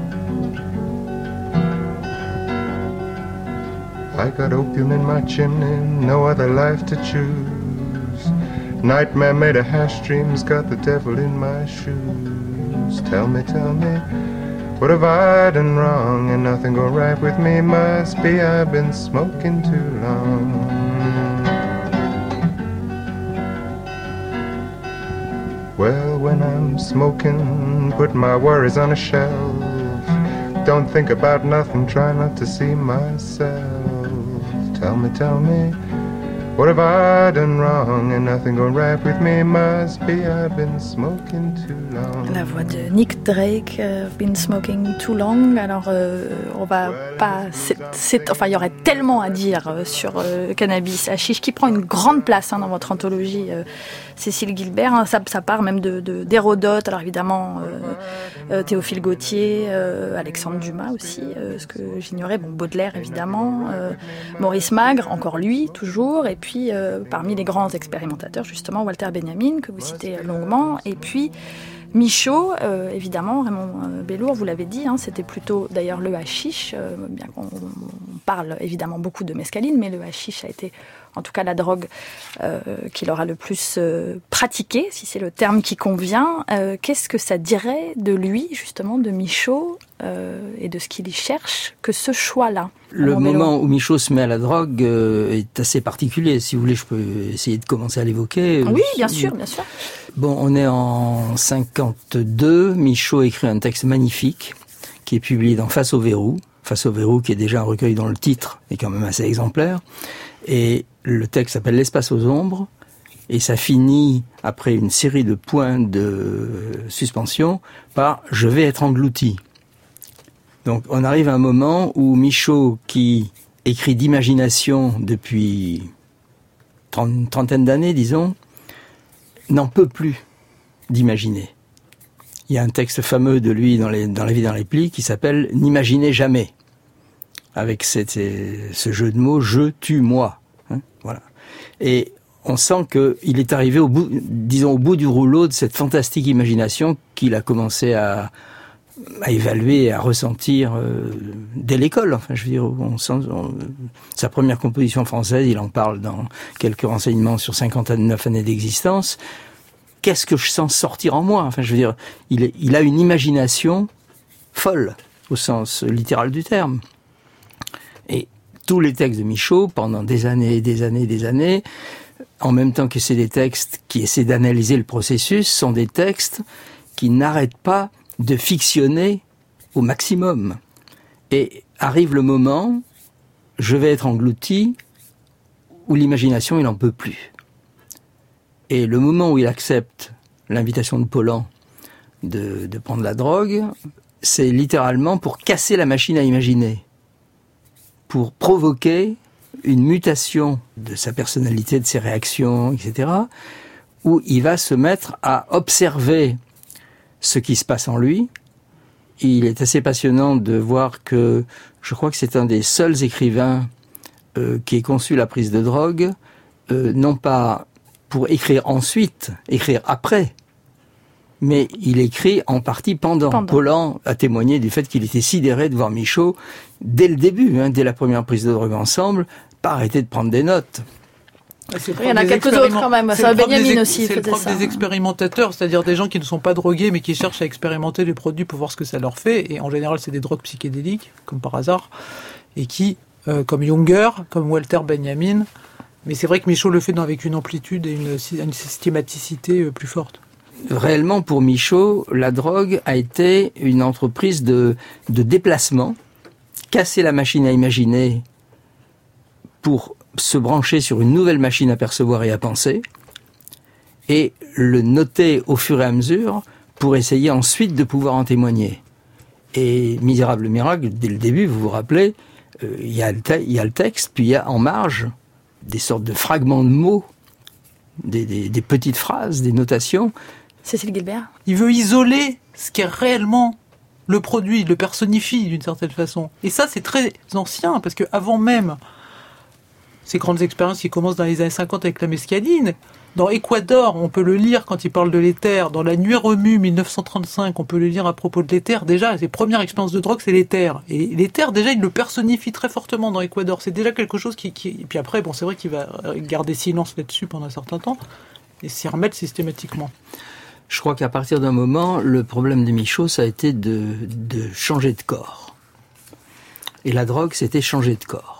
I got opium in my chimney, no other life to choose. Nightmare made of hash dreams, got the devil in my shoes. Tell me, tell me, what have I done wrong? And nothing go right with me, must be I've been smoking too long. Well, when I'm smoking, put my worries on a shelf. Don't think about nothing, try not to see myself. Tell me, tell me, what have I done wrong? And nothing going right with me, must be I've been smoking too long. La voix de Nick Drake, uh, I've been smoking too long. Alors, euh, on va pas... C'est, c'est, enfin, il y aurait tellement à dire euh, sur euh, le cannabis hashish qui prend une grande place hein, dans votre anthologie, euh, Cécile Guilbert. Hein, ça, ça part même de, de, d'Hérodote, alors évidemment euh, euh, Théophile Gautier, euh, Alexandre Dumas aussi, euh, ce que j'ignorais. Bon, Baudelaire évidemment, euh, Maurice Magre, encore lui, toujours. Et puis, euh, parmi les grands expérimentateurs, justement, Walter Benjamin, que vous citez longuement. Et puis, Michaud, euh, évidemment, Raymond euh, Bellour, vous l'avez dit, hein, c'était plutôt d'ailleurs le hashish, euh, bien qu'on on parle évidemment beaucoup de mescaline, mais le hashish a été en tout cas la drogue euh, qu'il aura le plus euh, pratiquée, si c'est le terme qui convient. Euh, qu'est-ce que ça dirait de lui, justement, de Michaud, euh, et de ce qu'il y cherche, que ce choix-là? Le moment où Michaud se met à la drogue euh, est assez particulier. Si vous voulez, je peux essayer de commencer à l'évoquer. Oui, bien sûr, bien sûr. Bon, on est en cinquante-deux. Michaud écrit un texte magnifique qui est publié dans Face au verrou. Face au verrou, qui est déjà un recueil dont le titre est quand même assez exemplaire. Et le texte s'appelle L'espace aux ombres. Et ça finit, après une série de points de suspension, par « Je vais être englouti ». Donc on arrive à un moment où Michaud, qui écrit d'imagination depuis une trentaine d'années, disons, n'en peut plus d'imaginer. Il y a un texte fameux de lui dans, les, dans La vie dans les plis qui s'appelle « N'imaginez jamais », avec cette, ce jeu de mots « je, tu, moi hein ». Voilà. Et on sent qu'il est arrivé au bout, disons, au bout du rouleau de cette fantastique imagination qu'il a commencé à, à évaluer, à ressentir euh, dès l'école. Enfin, je veux dire, on sent, on, sa première composition française, il en parle dans quelques renseignements sur cinquante-neuf années d'existence. Qu'est-ce que je sens sortir en moi? Enfin, je veux dire, il, est, il a une imagination folle, au sens littéral du terme. Et tous les textes de Michaud, pendant des années et des années et des années, en même temps que c'est des textes qui essaient d'analyser le processus, sont des textes qui n'arrêtent pas de fictionner au maximum. Et arrive le moment, je vais être englouti, où l'imagination, il n'en peut plus. Et le moment où il accepte l'invitation de Paulan de, de prendre la drogue, c'est littéralement pour casser la machine à imaginer, pour provoquer une mutation de sa personnalité, de ses réactions, et cetera, où il va se mettre à observer ce qui se passe en lui. Il est assez passionnant de voir que, je crois que c'est un des seuls écrivains euh, qui ait conçu la prise de drogue, euh, non pas pour écrire ensuite, écrire après, mais il écrit en partie pendant. pendant. Paulan a témoigné du fait qu'il était sidéré de voir Michaud, dès le début, hein, dès la première prise de drogue ensemble, pas arrêter de prendre des notes. Il y en a quelques autres quand même. Ça, Benjamin aussi c'est le propre des expérimentateurs, c'est-à-dire des gens qui ne sont pas drogués mais qui cherchent à expérimenter les produits pour voir ce que ça leur fait. Et en général, c'est des drogues psychédéliques, comme par hasard, et qui, euh, comme Junger, comme Walter Benjamin, mais c'est vrai que Michaud le fait avec une amplitude et une, une systématicité plus forte. Réellement, pour Michaud, la drogue a été une entreprise de, de déplacement, casser la machine à imaginer pour se brancher sur une nouvelle machine à percevoir et à penser, et le noter au fur et à mesure pour essayer ensuite de pouvoir en témoigner. Et Misérable Miracle, dès le début, vous vous rappelez, euh, il y a le te- il y a le texte, puis il y a en marge des sortes de fragments de mots, des, des, des petites phrases, des notations. Cécile Guilbert. Il veut isoler ce qui est réellement le produit, il le personnifie d'une certaine façon. Et ça, c'est très ancien, parce qu'avant même ces grandes expériences qui commencent dans les années cinquante avec la mescaline, dans Équador, on peut le lire quand il parle de l'éther. Dans La Nuit remue, dix-neuf cent trente-cinq, on peut le lire à propos de l'éther. Déjà, ses premières expériences de drogue, c'est l'éther. Et l'éther, déjà, il le personnifie très fortement dans Équador. C'est déjà quelque chose qui... qui... Et puis après, bon, c'est vrai qu'il va garder silence là-dessus pendant un certain temps et s'y remettre systématiquement. Je crois qu'à partir d'un moment, le problème de Michaud, ça a été de, de changer de corps. Et la drogue, c'était changer de corps.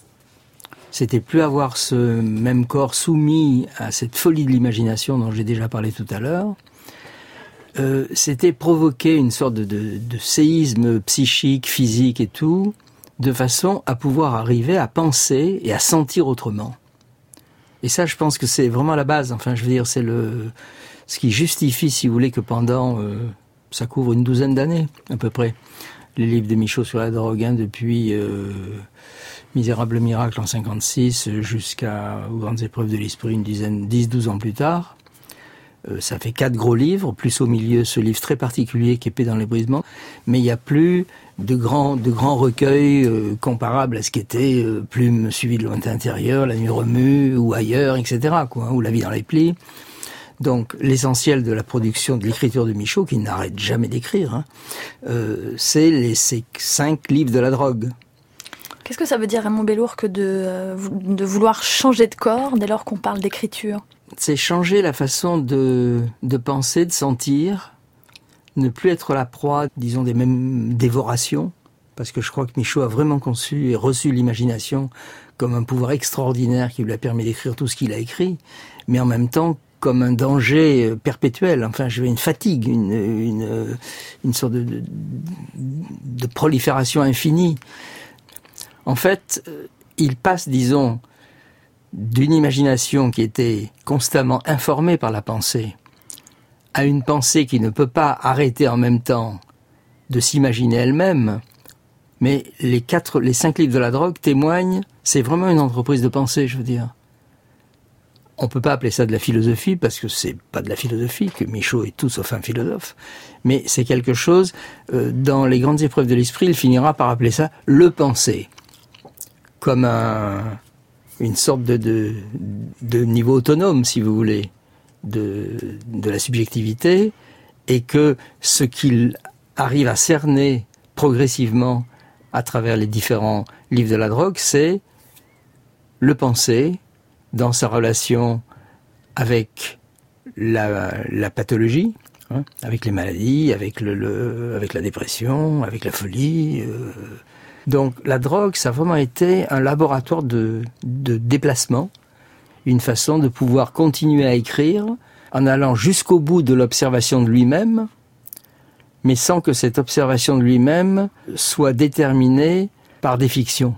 C'était plus avoir ce même corps soumis à cette folie de l'imagination dont j'ai déjà parlé tout à l'heure. Euh, c'était provoquer une sorte de, de, de séisme psychique, physique et tout, de façon à pouvoir arriver à penser et à sentir autrement. Et ça, je pense que c'est vraiment la base. Enfin, je veux dire, c'est le ce qui justifie, si vous voulez, que pendant, euh, ça couvre une douzaine d'années à peu près, les livres de Michaud sur la drogue, hein, depuis euh, Misérable Miracle en cinquante-six jusqu'à aux Grandes Épreuves de l'Esprit une dizaine, dix, douze ans plus tard. Euh, ça fait quatre gros livres, plus au milieu ce livre très particulier qui est Paix dans l'ébrisement. Mais il n'y a plus de grands, de grands recueils euh, comparables à ce qu'était euh, Plume suivie de lointain intérieur, La Nuit remue ou ailleurs, et cetera, quoi, ou La vie dans les plis. Donc, l'essentiel de la production, de l'écriture de Michaud, qui n'arrête jamais d'écrire, hein, euh, c'est les, ces cinq livres de la drogue. Qu'est-ce que ça veut dire, Raymond Bellour, que de, euh, de vouloir changer de corps dès lors qu'on parle d'écriture ? C'est changer la façon de, de penser, de sentir, ne plus être la proie, disons, des mêmes dévorations, parce que je crois que Michaud a vraiment conçu et reçu l'imagination comme un pouvoir extraordinaire qui lui a permis d'écrire tout ce qu'il a écrit, mais en même temps comme un danger perpétuel, enfin je veux une fatigue, une, une, une sorte de, de, de prolifération infinie. En fait, il passe, disons, d'une imagination qui était constamment informée par la pensée à une pensée qui ne peut pas arrêter en même temps de s'imaginer elle-même. Mais les quatre, les cinq livres de la drogue témoignent, c'est vraiment une entreprise de pensée, je veux dire. On peut pas appeler ça de la philosophie parce que c'est pas de la philosophie, que Michaud est tout sauf un philosophe, mais c'est quelque chose, euh, dans les Grandes Épreuves de l'Esprit, il finira par appeler ça le penser, comme un, une sorte de, de, de niveau autonome, si vous voulez, de, de la subjectivité, et que ce qu'il arrive à cerner progressivement à travers les différents livres de la drogue, c'est le penser dans sa relation avec la, la pathologie, hein, avec les maladies, avec, le, le, avec la dépression, avec la folie. Euh. Donc la drogue, ça a vraiment été un laboratoire de, de déplacement, une façon de pouvoir continuer à écrire en allant jusqu'au bout de l'observation de lui-même, mais sans que cette observation de lui-même soit déterminée par des fictions.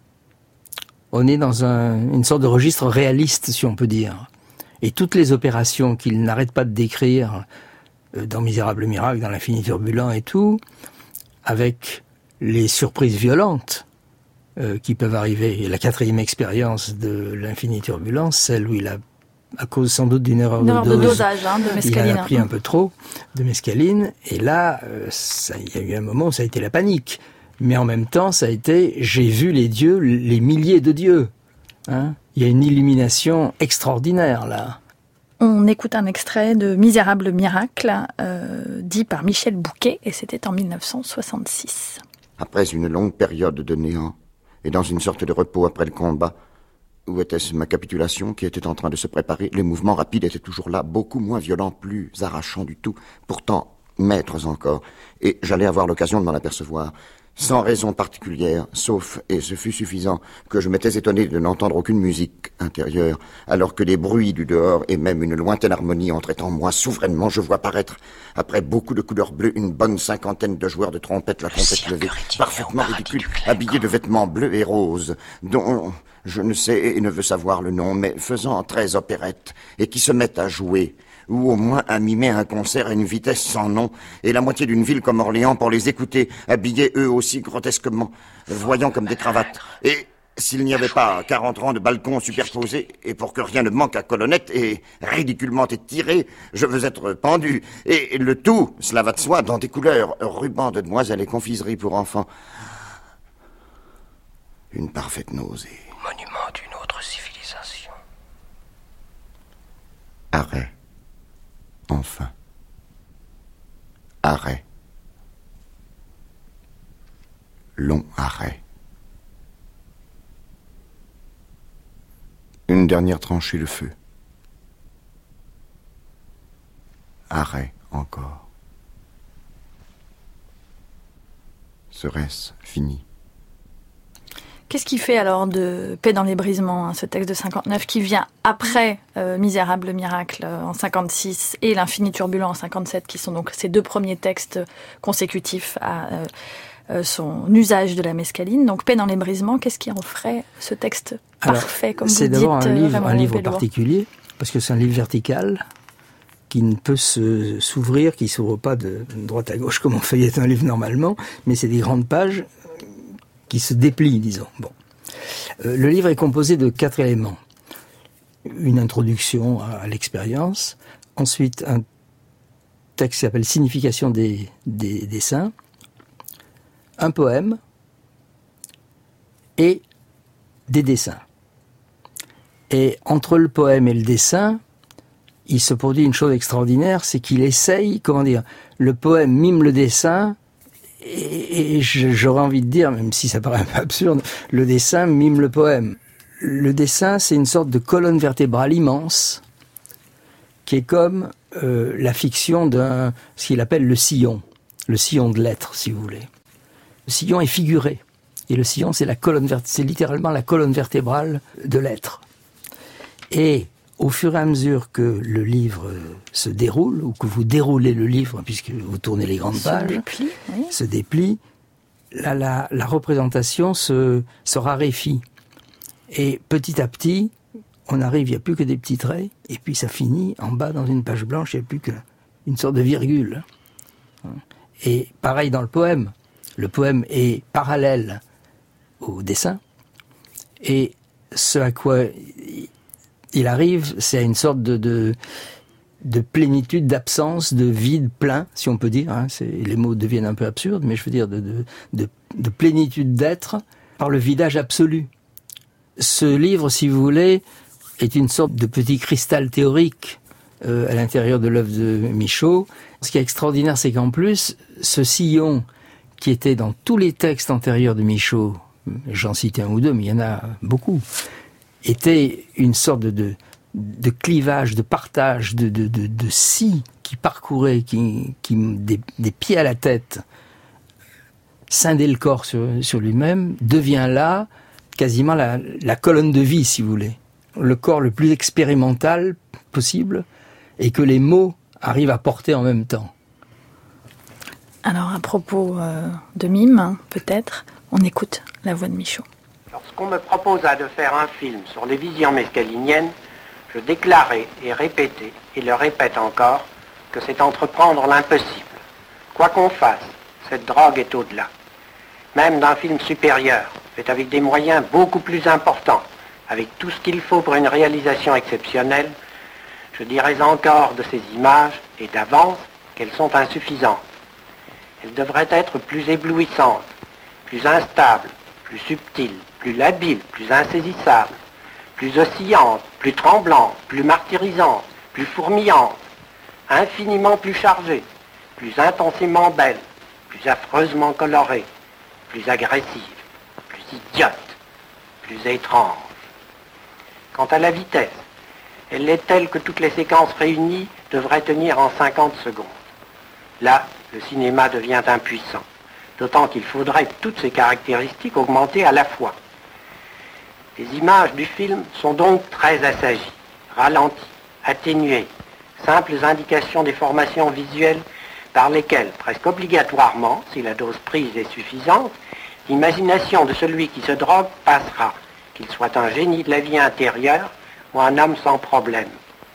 On est dans un, une sorte de registre réaliste, si on peut dire. Et toutes les opérations qu'il n'arrête pas de décrire dans Misérable Miracle, dans l'Infini Turbulent et tout, avec les surprises violentes euh, qui peuvent arriver. Et la quatrième expérience de l'Infini Turbulent, celle où il a, à cause sans doute d'une erreur, erreur de, dose, de dosage hein, de mescaline. Il a pris un peu trop de mescaline. Et là, euh, ça, il y a eu un moment où ça a été la panique. Mais en même temps, ça a été, j'ai vu les dieux, les milliers de dieux. Hein, il y a une illumination extraordinaire, là. On écoute un extrait de Misérable Miracle, euh, dit par Michel Bouquet, et c'était en mille neuf cent soixante-six. Après une longue période de néant, et dans une sorte de repos après le combat, où était-ce ma capitulation qui était en train de se préparer? Les mouvements rapides étaient toujours là, beaucoup moins violents, plus arrachants du tout, pourtant maîtres encore, et j'allais avoir l'occasion de m'en apercevoir. Sans raison particulière, sauf, et ce fut suffisant, que je m'étais étonné de n'entendre aucune musique intérieure, alors que les bruits du dehors et même une lointaine harmonie entraient en moi souverainement. Je vois paraître, après beaucoup de couleurs bleues, une bonne cinquantaine de joueurs de trompette, la trompette levée, parfaitement ridicule, habillés de vêtements bleus et roses, dont je ne sais et ne veux savoir le nom, mais faisant très opérette, et qui se mettent à jouer, ou au moins à mimer un concert à une vitesse sans nom, et la moitié d'une ville comme Orléans pour les écouter, habillés eux aussi grotesquement, voyant comme des cravates. Et s'il n'y avait pas quarante rangs de balcons superposés, et pour que rien ne manque à colonnettes, et ridiculement étirés, je veux être pendu. Et le tout, cela va de soi, dans des couleurs, rubans de demoiselles et confiseries pour enfants. Une parfaite nausée. Monument d'une autre civilisation. Arrêt. Enfin. Arrêt. Long arrêt. Une dernière tranchée de feu. Arrêt encore. Serait-ce fini? Qu'est-ce qui fait alors de Paix dans les brisements, hein, ce texte de cinquante-neuf, qui vient après euh, Misérable Miracle euh, en cinquante-six et L'Infini Turbulent en cinquante-sept, qui sont donc ces deux premiers textes consécutifs à euh, euh, son usage de la mescaline. Donc Paix dans les brisements, qu'est-ce qui en ferait ce texte alors, parfait, comme vous dites? C'est d'abord un livre, un livre Pélois. particulier, parce que c'est un livre vertical, qui ne peut se, s'ouvrir, qui ne s'ouvre pas de droite à gauche comme on feuillette un livre normalement, mais c'est des grandes pages qui se déplient, disons. Bon. Euh, le livre est composé de quatre éléments. Une introduction à, à l'expérience, ensuite un texte qui s'appelle Signification des, des dessins, un poème et des dessins. Et entre le poème et le dessin, il se produit une chose extraordinaire, c'est qu'il essaye, comment dire, le poème mime le dessin, et, et j'aurais envie de dire, même si ça paraît un peu absurde, le dessin mime le poème. Le dessin, c'est une sorte de colonne vertébrale immense, qui est comme euh, la fiction d'un, ce qu'il appelle le sillon, le sillon de l'être, si vous voulez. Le sillon est figuré, et le sillon, c'est la colonne vert- c'est littéralement la colonne vertébrale de l'être. Et au fur et à mesure que le livre se déroule, ou que vous déroulez le livre, puisque vous tournez les grandes pages, se déplie, oui. se déplie, la, la, la représentation se, se raréfie. Et petit à petit, on arrive, il n'y a plus que des petits traits, et puis ça finit en bas dans une page blanche, il n'y a plus qu'une sorte de virgule. Et pareil dans le poème. Le poème est parallèle au dessin, et ce à quoi il arrive, c'est à une sorte de, de, de plénitude, d'absence, de vide plein, si on peut dire. Hein. C'est, les mots deviennent un peu absurdes, mais je veux dire de, de, de, de plénitude d'être par le vidage absolu. Ce livre, si vous voulez, est une sorte de petit cristal théorique euh, à l'intérieur de l'œuvre de Michaud. Ce qui est extraordinaire, c'est qu'en plus, ce sillon qui était dans tous les textes antérieurs de Michaud, j'en cite un ou deux, mais il y en a beaucoup, était une sorte de, de, de clivage, de partage, de, de, de, de scie qui parcourait, qui, qui des, des pieds à la tête, scindait le corps sur, sur lui-même, devient là quasiment la, la colonne de vie, si vous voulez. Le corps le plus expérimental possible, et que les mots arrivent à porter en même temps. Alors, à propos euh, de mime, hein, peut-être, on écoute la voix de Michaud. Lorsqu'on me proposa de faire un film sur les visions mescaliniennes, je déclarais et répétais, et le répète encore, que c'est entreprendre l'impossible. Quoi qu'on fasse, cette drogue est au-delà. Même d'un film supérieur, fait avec des moyens beaucoup plus importants, avec tout ce qu'il faut pour une réalisation exceptionnelle, je dirais encore de ces images, et d'avance, qu'elles sont insuffisantes. Elles devraient être plus éblouissantes, plus instables, plus subtiles, plus labiles, plus insaisissables, plus oscillantes, plus tremblantes, plus martyrisantes, plus fourmillantes, infiniment plus chargées, plus intensément belles, plus affreusement colorées, plus agressives, plus idiotes, plus étranges. Quant à la vitesse, elle est telle que toutes les séquences réunies devraient tenir en cinquante secondes. Là, le cinéma devient impuissant, d'autant qu'il faudrait toutes ces caractéristiques augmenter à la fois. Les images du film sont donc très assagies, ralenties, atténuées, simples indications des formations visuelles par lesquelles, presque obligatoirement, si la dose prise est suffisante, l'imagination de celui qui se drogue passera, qu'il soit un génie de la vie intérieure ou un homme sans problème.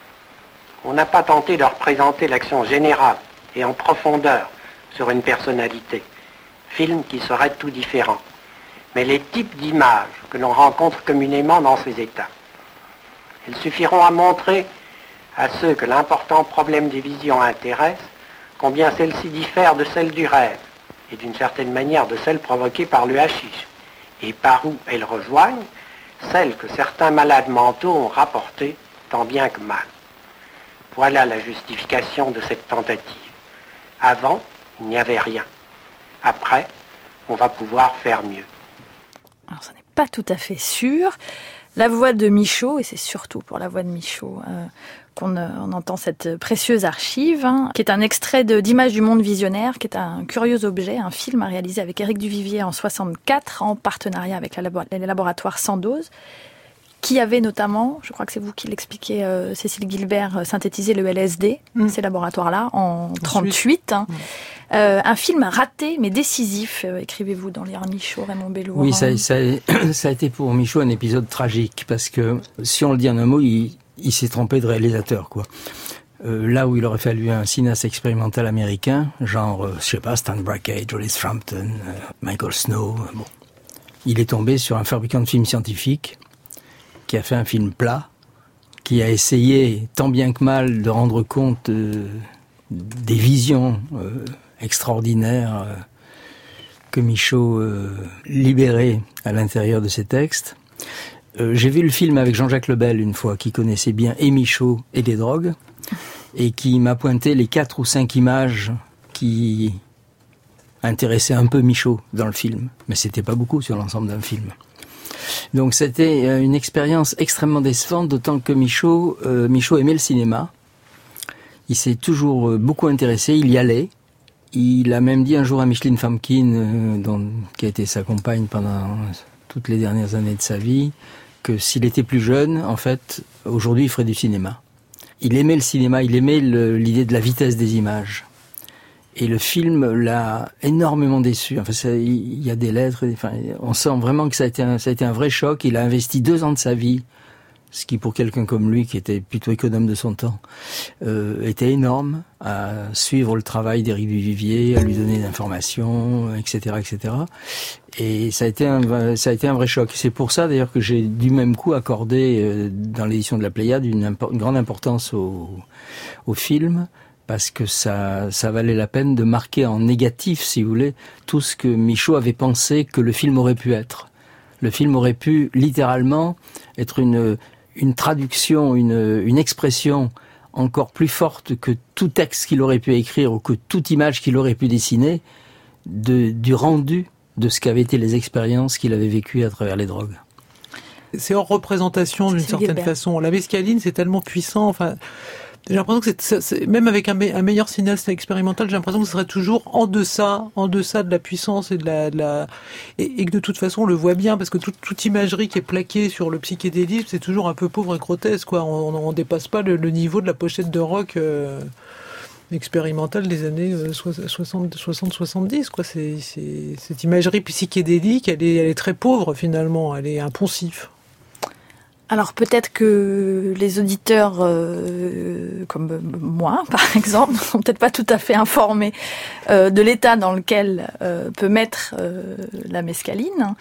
On n'a pas tenté de représenter l'action générale et en profondeur sur une personnalité, film qui serait tout différent, mais les types d'images que l'on rencontre communément dans ces états. Elles suffiront à montrer à ceux que l'important problème des visions intéresse combien celles-ci diffèrent de celles du rêve et d'une certaine manière de celles provoquées par le hashish, et par où elles rejoignent celles que certains malades mentaux ont rapportées tant bien que mal. Voilà la justification de cette tentative. Avant, il n'y avait rien. Après, on va pouvoir faire mieux. Alors, ça n'est pas tout à fait sûr. La voix de Michaud, et c'est surtout pour la voix de Michaud euh, qu'on euh, on entend cette précieuse archive, hein, qui est un extrait de, d'Images du monde visionnaire, qui est un curieux objet, un film réalisé avec Éric Duvivier en soixante-quatre, en partenariat avec la labo- les laboratoires Sandoz, qui avait notamment, je crois que c'est vous qui l'expliquez, euh, Cécile Gilbert, euh, synthétisé le L S D, mmh. ces laboratoires-là, en trente-huit. Hein. Mmh. Euh, un film raté, mais décisif, euh, écrivez-vous dans l'ère Michaud, Raymond Bellour. Oui, ça, ça, ça a été pour Michaud un épisode tragique, parce que, si on le dit en un mot, il, il s'est trompé de réalisateur, quoi. Euh, là où il aurait fallu un cinéaste expérimental américain, genre, euh, je sais pas, Stan Brakhage, Wallace Frampton, euh, Michael Snow, euh, bon. Il est tombé sur un fabricant de films scientifiques, qui a fait un film plat, qui a essayé tant bien que mal de rendre compte euh, des visions euh, extraordinaires euh, que Michaud euh, libérait à l'intérieur de ses textes. Euh, j'ai vu le film avec Jean-Jacques Lebel une fois, qui connaissait bien et Michaud et les drogues, et qui m'a pointé les quatre ou cinq images qui intéressaient un peu Michaud dans le film, mais c'était pas beaucoup sur l'ensemble d'un film. Donc c'était une expérience extrêmement décevante, d'autant que Michaud, euh, Michaud aimait le cinéma. Il s'est toujours beaucoup intéressé, il y allait. Il a même dit un jour à Micheline Famkin, euh, dont, qui a été sa compagne pendant toutes les dernières années de sa vie, que s'il était plus jeune, en fait, aujourd'hui, il ferait du cinéma. Il aimait le cinéma, il aimait le, l'idée de la vitesse des images. Et le film l'a énormément déçu. Enfin, ça, il y a des lettres. Enfin, on sent vraiment que ça a été un, ça a été un vrai choc. Il a investi deux ans de sa vie, ce qui pour quelqu'un comme lui, qui était plutôt économe de son temps, euh, était énorme, à suivre le travail d'Éric Duvivier, à lui donner des informations, et cetera, et cetera. Et ça a été un, ça a été un vrai choc. C'est pour ça d'ailleurs que j'ai du même coup accordé euh, dans l'édition de la Pléiade une, impor- une grande importance au, au film. Parce que ça, ça valait la peine de marquer en négatif, si vous voulez, tout ce que Michaud avait pensé que le film aurait pu être. Le film aurait pu, littéralement, être une, une traduction, une, une expression encore plus forte que tout texte qu'il aurait pu écrire ou que toute image qu'il aurait pu dessiner de, du rendu de ce qu'avaient été les expériences qu'il avait vécues à travers les drogues. C'est hors représentation d'une certaine Gilbert. façon. La mescaline, c'est tellement puissant. Enfin, j'ai l'impression que c'est, c'est même avec un, me, un meilleur cinéaste expérimental, j'ai l'impression que ce serait toujours en deçà, en deçà de la puissance et de la, de la et, et que de toute façon on le voit bien parce que toute, toute imagerie qui est plaquée sur le psychédélisme, c'est toujours un peu pauvre et grotesque, quoi. On, on dépasse pas le, le niveau de la pochette de rock euh, expérimentale des années euh, soixante soixante-dix, quoi. C'est, c'est, cette imagerie psychédélique, elle est, elle est très pauvre finalement, elle est impensif. Alors peut-être que les auditeurs euh, comme moi, par exemple, ne sont peut-être pas tout à fait informés euh, de l'état dans lequel euh, peut mettre euh, la mescaline.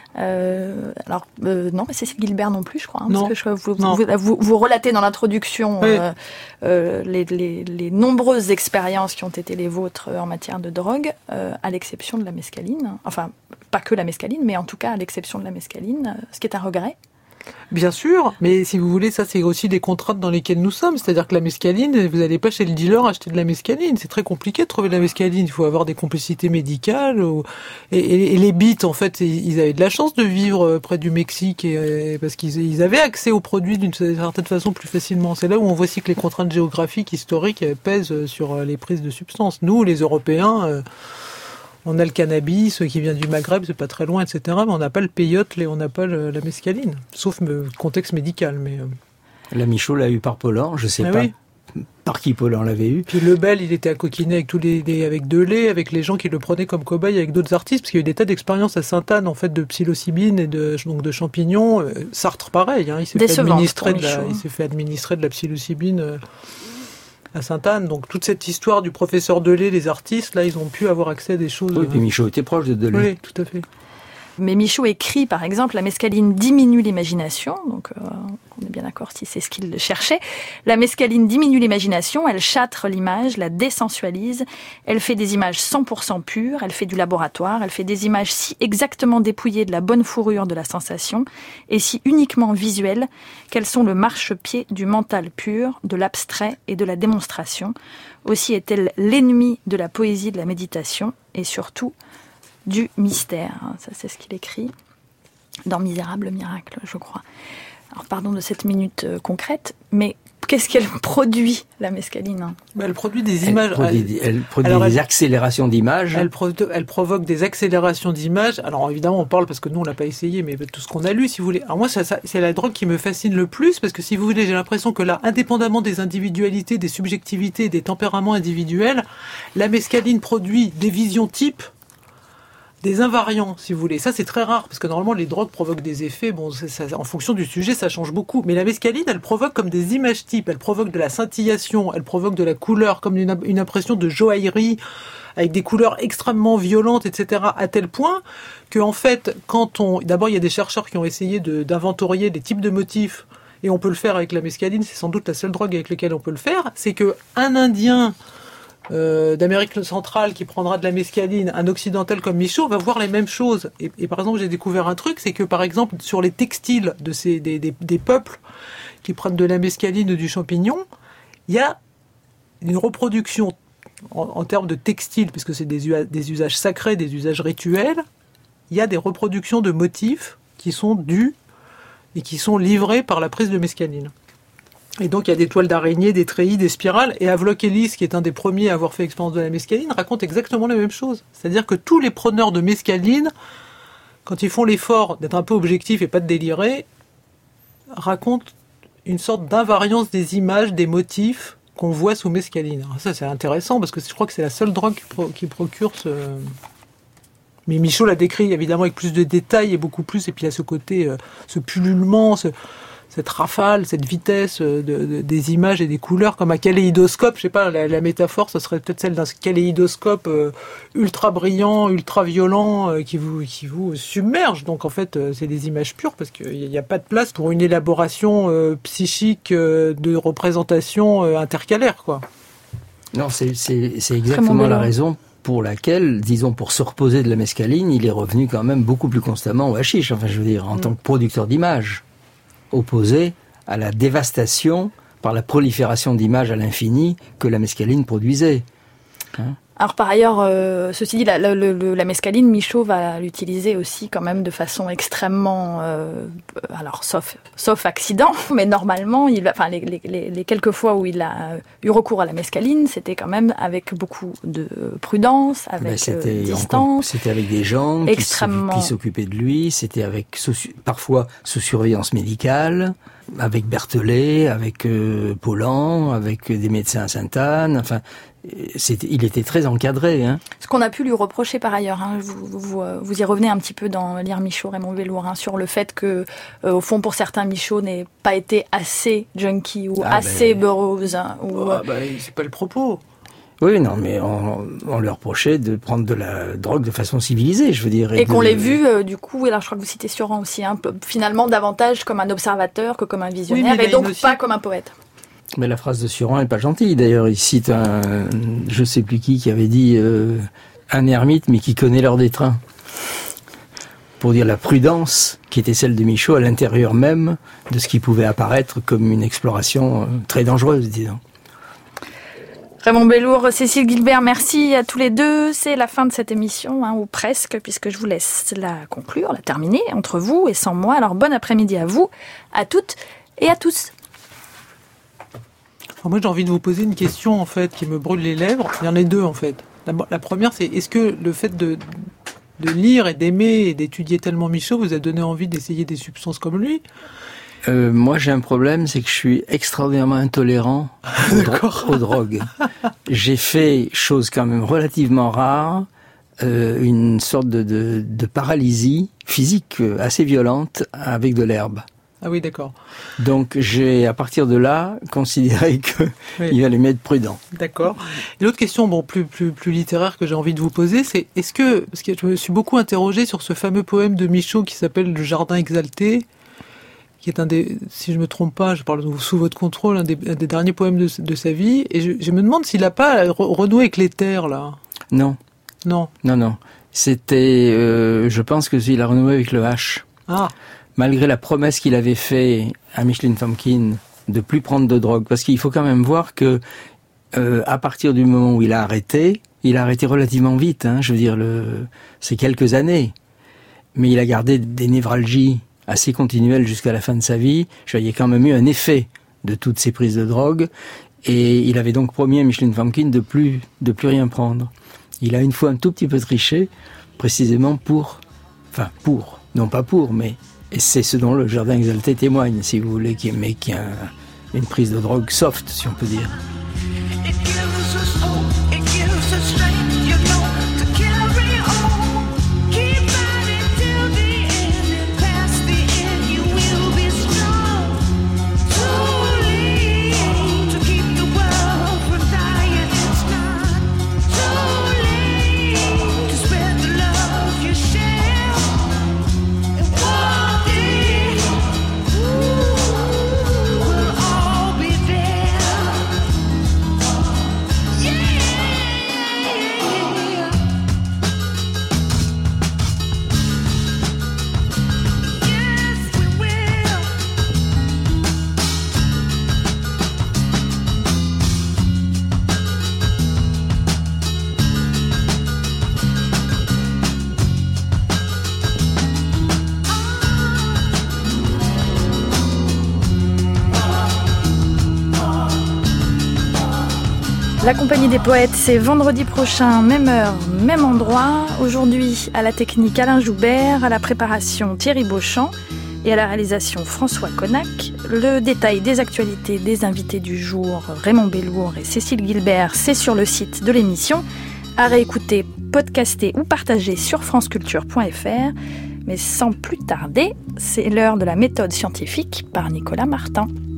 Euh, alors euh, non, mais c'est Gilbert non plus, je crois. Hein, non. Parce que je, vous, vous, vous, vous relatez dans l'introduction oui. euh, euh, les, les, les nombreuses expériences qui ont été les vôtres en matière de drogue, euh, à l'exception de la mescaline. Enfin, pas que la mescaline, mais en tout cas à l'exception de la mescaline, euh, ce qui est un regret. Bien sûr, mais si vous voulez, ça c'est aussi des contraintes dans lesquelles nous sommes. C'est-à-dire que la mescaline, vous n'allez pas chez le dealer acheter de la mescaline. C'est très compliqué de trouver de la mescaline. Il faut avoir des complicités médicales. Ou... Et, et, et les Beats, en fait, ils avaient de la chance de vivre près du Mexique et, et parce qu'ils ils avaient accès aux produits d'une certaine façon plus facilement. C'est là où on voit aussi que les contraintes géographiques, historiques pèsent sur les prises de substances. Nous, les Européens... On a le cannabis qui vient du Maghreb, c'est pas très loin, et cetera. Mais on n'a pas le peyote, on n'a pas le, la mescaline, sauf le contexte médical. Mais euh... la Michaud l'a eu par Pollan, je sais ah pas oui. par qui Pollan l'avait eu. Puis Lebel, il était à coquiner avec tous les, les avec Delay, avec les gens qui le prenaient comme cobaye, avec d'autres artistes, parce qu'il y a eu des tas d'expériences à Sainte-Anne en fait de psilocybine et de donc de champignons. Sartre, pareil, hein, il s'est fait administrer de la, il s'est fait administrer de la psilocybine. Euh... à Sainte-Anne, donc toute cette histoire du professeur Delay, les artistes, là, ils ont pu avoir accès à des choses... Oui, puis Michaud était proche de Delay. Oui, tout à fait. Mais Michaud écrit, par exemple, la mescaline diminue l'imagination, donc euh, on est bien d'accord si c'est ce qu'il cherchait. La mescaline diminue l'imagination, elle châtre l'image, la désensualise, elle fait des images cent pour cent pures, elle fait du laboratoire, elle fait des images si exactement dépouillées de la bonne fourrure de la sensation, et si uniquement visuelles, qu'elles sont le marchepied du mental pur, de l'abstrait et de la démonstration. Aussi est-elle l'ennemie de la poésie de la méditation, et surtout... du mystère, ça c'est ce qu'il écrit dans Misérable Miracle, je crois. Alors pardon de cette minute euh, concrète, mais qu'est-ce qu'elle produit, la mescaline ? bah, Elle produit des images. Elle produit, elle produit alors, des elle, accélérations d'images. Elle, pro, elle provoque des accélérations d'images. Alors évidemment, on parle parce que nous on l'a pas essayé, mais tout ce qu'on a lu, si vous voulez. Alors moi, ça, ça, c'est la drogue qui me fascine le plus parce que si vous voulez, j'ai l'impression que là, indépendamment des individualités, des subjectivités, des tempéraments individuels, la mescaline produit des visions types. Des invariants, si vous voulez. Ça, c'est très rare, parce que normalement, les drogues provoquent des effets. Bon, c'est, ça, en fonction du sujet, ça change beaucoup. Mais la mescaline, elle provoque comme des images types. Elle provoque de la scintillation, elle provoque de la couleur, comme une, une impression de joaillerie, avec des couleurs extrêmement violentes, et cetera. À tel point que, en fait, quand on... D'abord, il y a des chercheurs qui ont essayé de, d'inventorier des types de motifs, et on peut le faire avec la mescaline, c'est sans doute la seule drogue avec laquelle on peut le faire. C'est que un Indien... Euh, d'Amérique centrale qui prendra de la mescaline, un occidental comme Michaud va voir les mêmes choses. Et, et par exemple, j'ai découvert un truc, c'est que par exemple, sur les textiles de ces, des, des, des peuples qui prennent de la mescaline ou du champignon, il y a une reproduction en, en termes de textiles, puisque c'est des, des usages sacrés, des usages rituels, il y a des reproductions de motifs qui sont dus et qui sont livrés par la prise de mescaline. Et donc, il y a des toiles d'araignée, des treillis, des spirales. Et Havelock Ellis, qui est un des premiers à avoir fait l'expérience de la mescaline, raconte exactement la même chose. C'est-à-dire que tous les preneurs de mescaline, quand ils font l'effort d'être un peu objectifs et pas de délirer, racontent une sorte d'invariance des images, des motifs qu'on voit sous mescaline. Alors ça, c'est intéressant, parce que je crois que c'est la seule drogue qui, pro- qui procure ce... Mais Michaud l'a décrit, évidemment, avec plus de détails et beaucoup plus. Et puis, il y a ce côté, euh, ce pullulement, ce... cette rafale, cette vitesse de, de, des images et des couleurs, comme un kaléidoscope. Je sais pas, la, la métaphore, ce serait peut-être celle d'un kaléidoscope euh, ultra brillant, ultra violent, euh, qui vous qui vous submerge. Donc en fait, euh, c'est des images pures parce qu'il n'y a, a pas de place pour une élaboration euh, psychique euh, de représentation euh, intercalaire, quoi. Non, c'est, c'est, c'est exactement la raison pour laquelle, disons, pour se reposer de la mescaline, il est revenu quand même beaucoup plus constamment au hashish. Enfin, je veux dire, en mmh. tant que producteur d'images. Opposé à la dévastation par la prolifération d'images à l'infini que la mescaline produisait. Hein? Alors par ailleurs, euh, ceci dit, la, la, la, la mescaline, Michaud va l'utiliser aussi quand même de façon extrêmement, euh, alors sauf sauf accident, mais normalement, il, enfin les, les, les quelques fois où il a eu recours à la mescaline, c'était quand même avec beaucoup de prudence, avec ben euh, distance. C'était avec des gens extrêmement... qui s'occupaient de lui, c'était avec parfois sous surveillance médicale, avec Berthollet, avec euh, Paulan, avec des médecins à Sainte-Anne, enfin. C'était, il était très encadré. Hein. Ce qu'on a pu lui reprocher par ailleurs, hein, vous, vous, vous y revenez un petit peu dans Lire Michaud, Raymond Bellour, hein, sur le fait que, euh, au fond, pour certains, Michaud n'ait pas été assez junkie ou ah assez ben... beurreuse. Hein, ou... ah ben, c'est pas le propos. Oui, non, mais on, on leur reprochait de prendre de la drogue de façon civilisée, je veux dire. Et, et de... qu'on l'ait vu, euh, du coup, alors je crois que vous citez Sioran aussi, hein, finalement davantage comme un observateur que comme un visionnaire, oui, et donc aussi... pas comme un poète. Mais la phrase de Sioran n'est pas gentille. D'ailleurs, il cite un, je sais plus qui, qui avait dit euh, un ermite, mais qui connaît l'heure des trains. Pour dire la prudence qui était celle de Michaud à l'intérieur même de ce qui pouvait apparaître comme une exploration très dangereuse, disons. Raymond Bellour, Cécile Guilbert, merci à tous les deux. C'est la fin de cette émission, hein, ou presque, puisque je vous laisse la conclure, la terminer, entre vous et sans moi. Alors, bon après-midi à vous, à toutes et à tous. Alors moi, j'ai envie de vous poser une question, en fait, qui me brûle les lèvres. Il y en a deux, en fait. La, la première, c'est est-ce que le fait de, de lire et d'aimer et d'étudier tellement Michaud vous a donné envie d'essayer des substances comme lui ? euh, Moi, j'ai un problème, c'est que je suis extraordinairement intolérant aux, dro- aux drogues. J'ai fait, chose quand même relativement rare, euh, une sorte de, de, de paralysie physique assez violente avec de l'herbe. Ah oui, d'accord. Donc j'ai, à partir de là, considéré que oui. il fallait m'être prudent. D'accord. Et l'autre question, bon, plus plus plus littéraire que j'ai envie de vous poser, c'est est-ce que, parce que je me suis beaucoup interrogé sur ce fameux poème de Michaud qui s'appelle Le Jardin exalté, qui est un des, si je me trompe pas, je parle sous votre contrôle, un des, un des derniers poèmes de, de sa vie, et je, je me demande s'il n'a pas renoué avec les terres là. Non. Non. Non, non. C'était, euh, je pense que s'il a renoué avec le H. Ah. Malgré la promesse qu'il avait faite à Micheline Famkine de plus prendre de drogue, parce qu'il faut quand même voir que euh, à partir du moment où il a arrêté, il a arrêté relativement vite. Hein, je veux dire, le, c'est quelques années, mais il a gardé des névralgies assez continuelles jusqu'à la fin de sa vie. Je veux dire, il y a quand même eu un effet de toutes ces prises de drogue, et il avait donc promis à Micheline Famkine de plus de plus rien prendre. Il a une fois un tout petit peu triché, précisément pour, enfin pour, non pas pour, mais et c'est ce dont le Jardin exalté témoigne, si vous voulez, qui, mais qui a une prise de drogue soft, si on peut dire. La Compagnie des Poètes, c'est vendredi prochain, même heure, même endroit. Aujourd'hui, à la technique Alain Joubert, à la préparation Thierry Beauchamp et à la réalisation François Connac. Le détail des actualités des invités du jour, Raymond Bellour et Cécile Guilbert, c'est sur le site de l'émission. À réécouter, podcaster ou partager sur franceculture point f r. Mais sans plus tarder, c'est l'heure de la méthode scientifique par Nicolas Martin.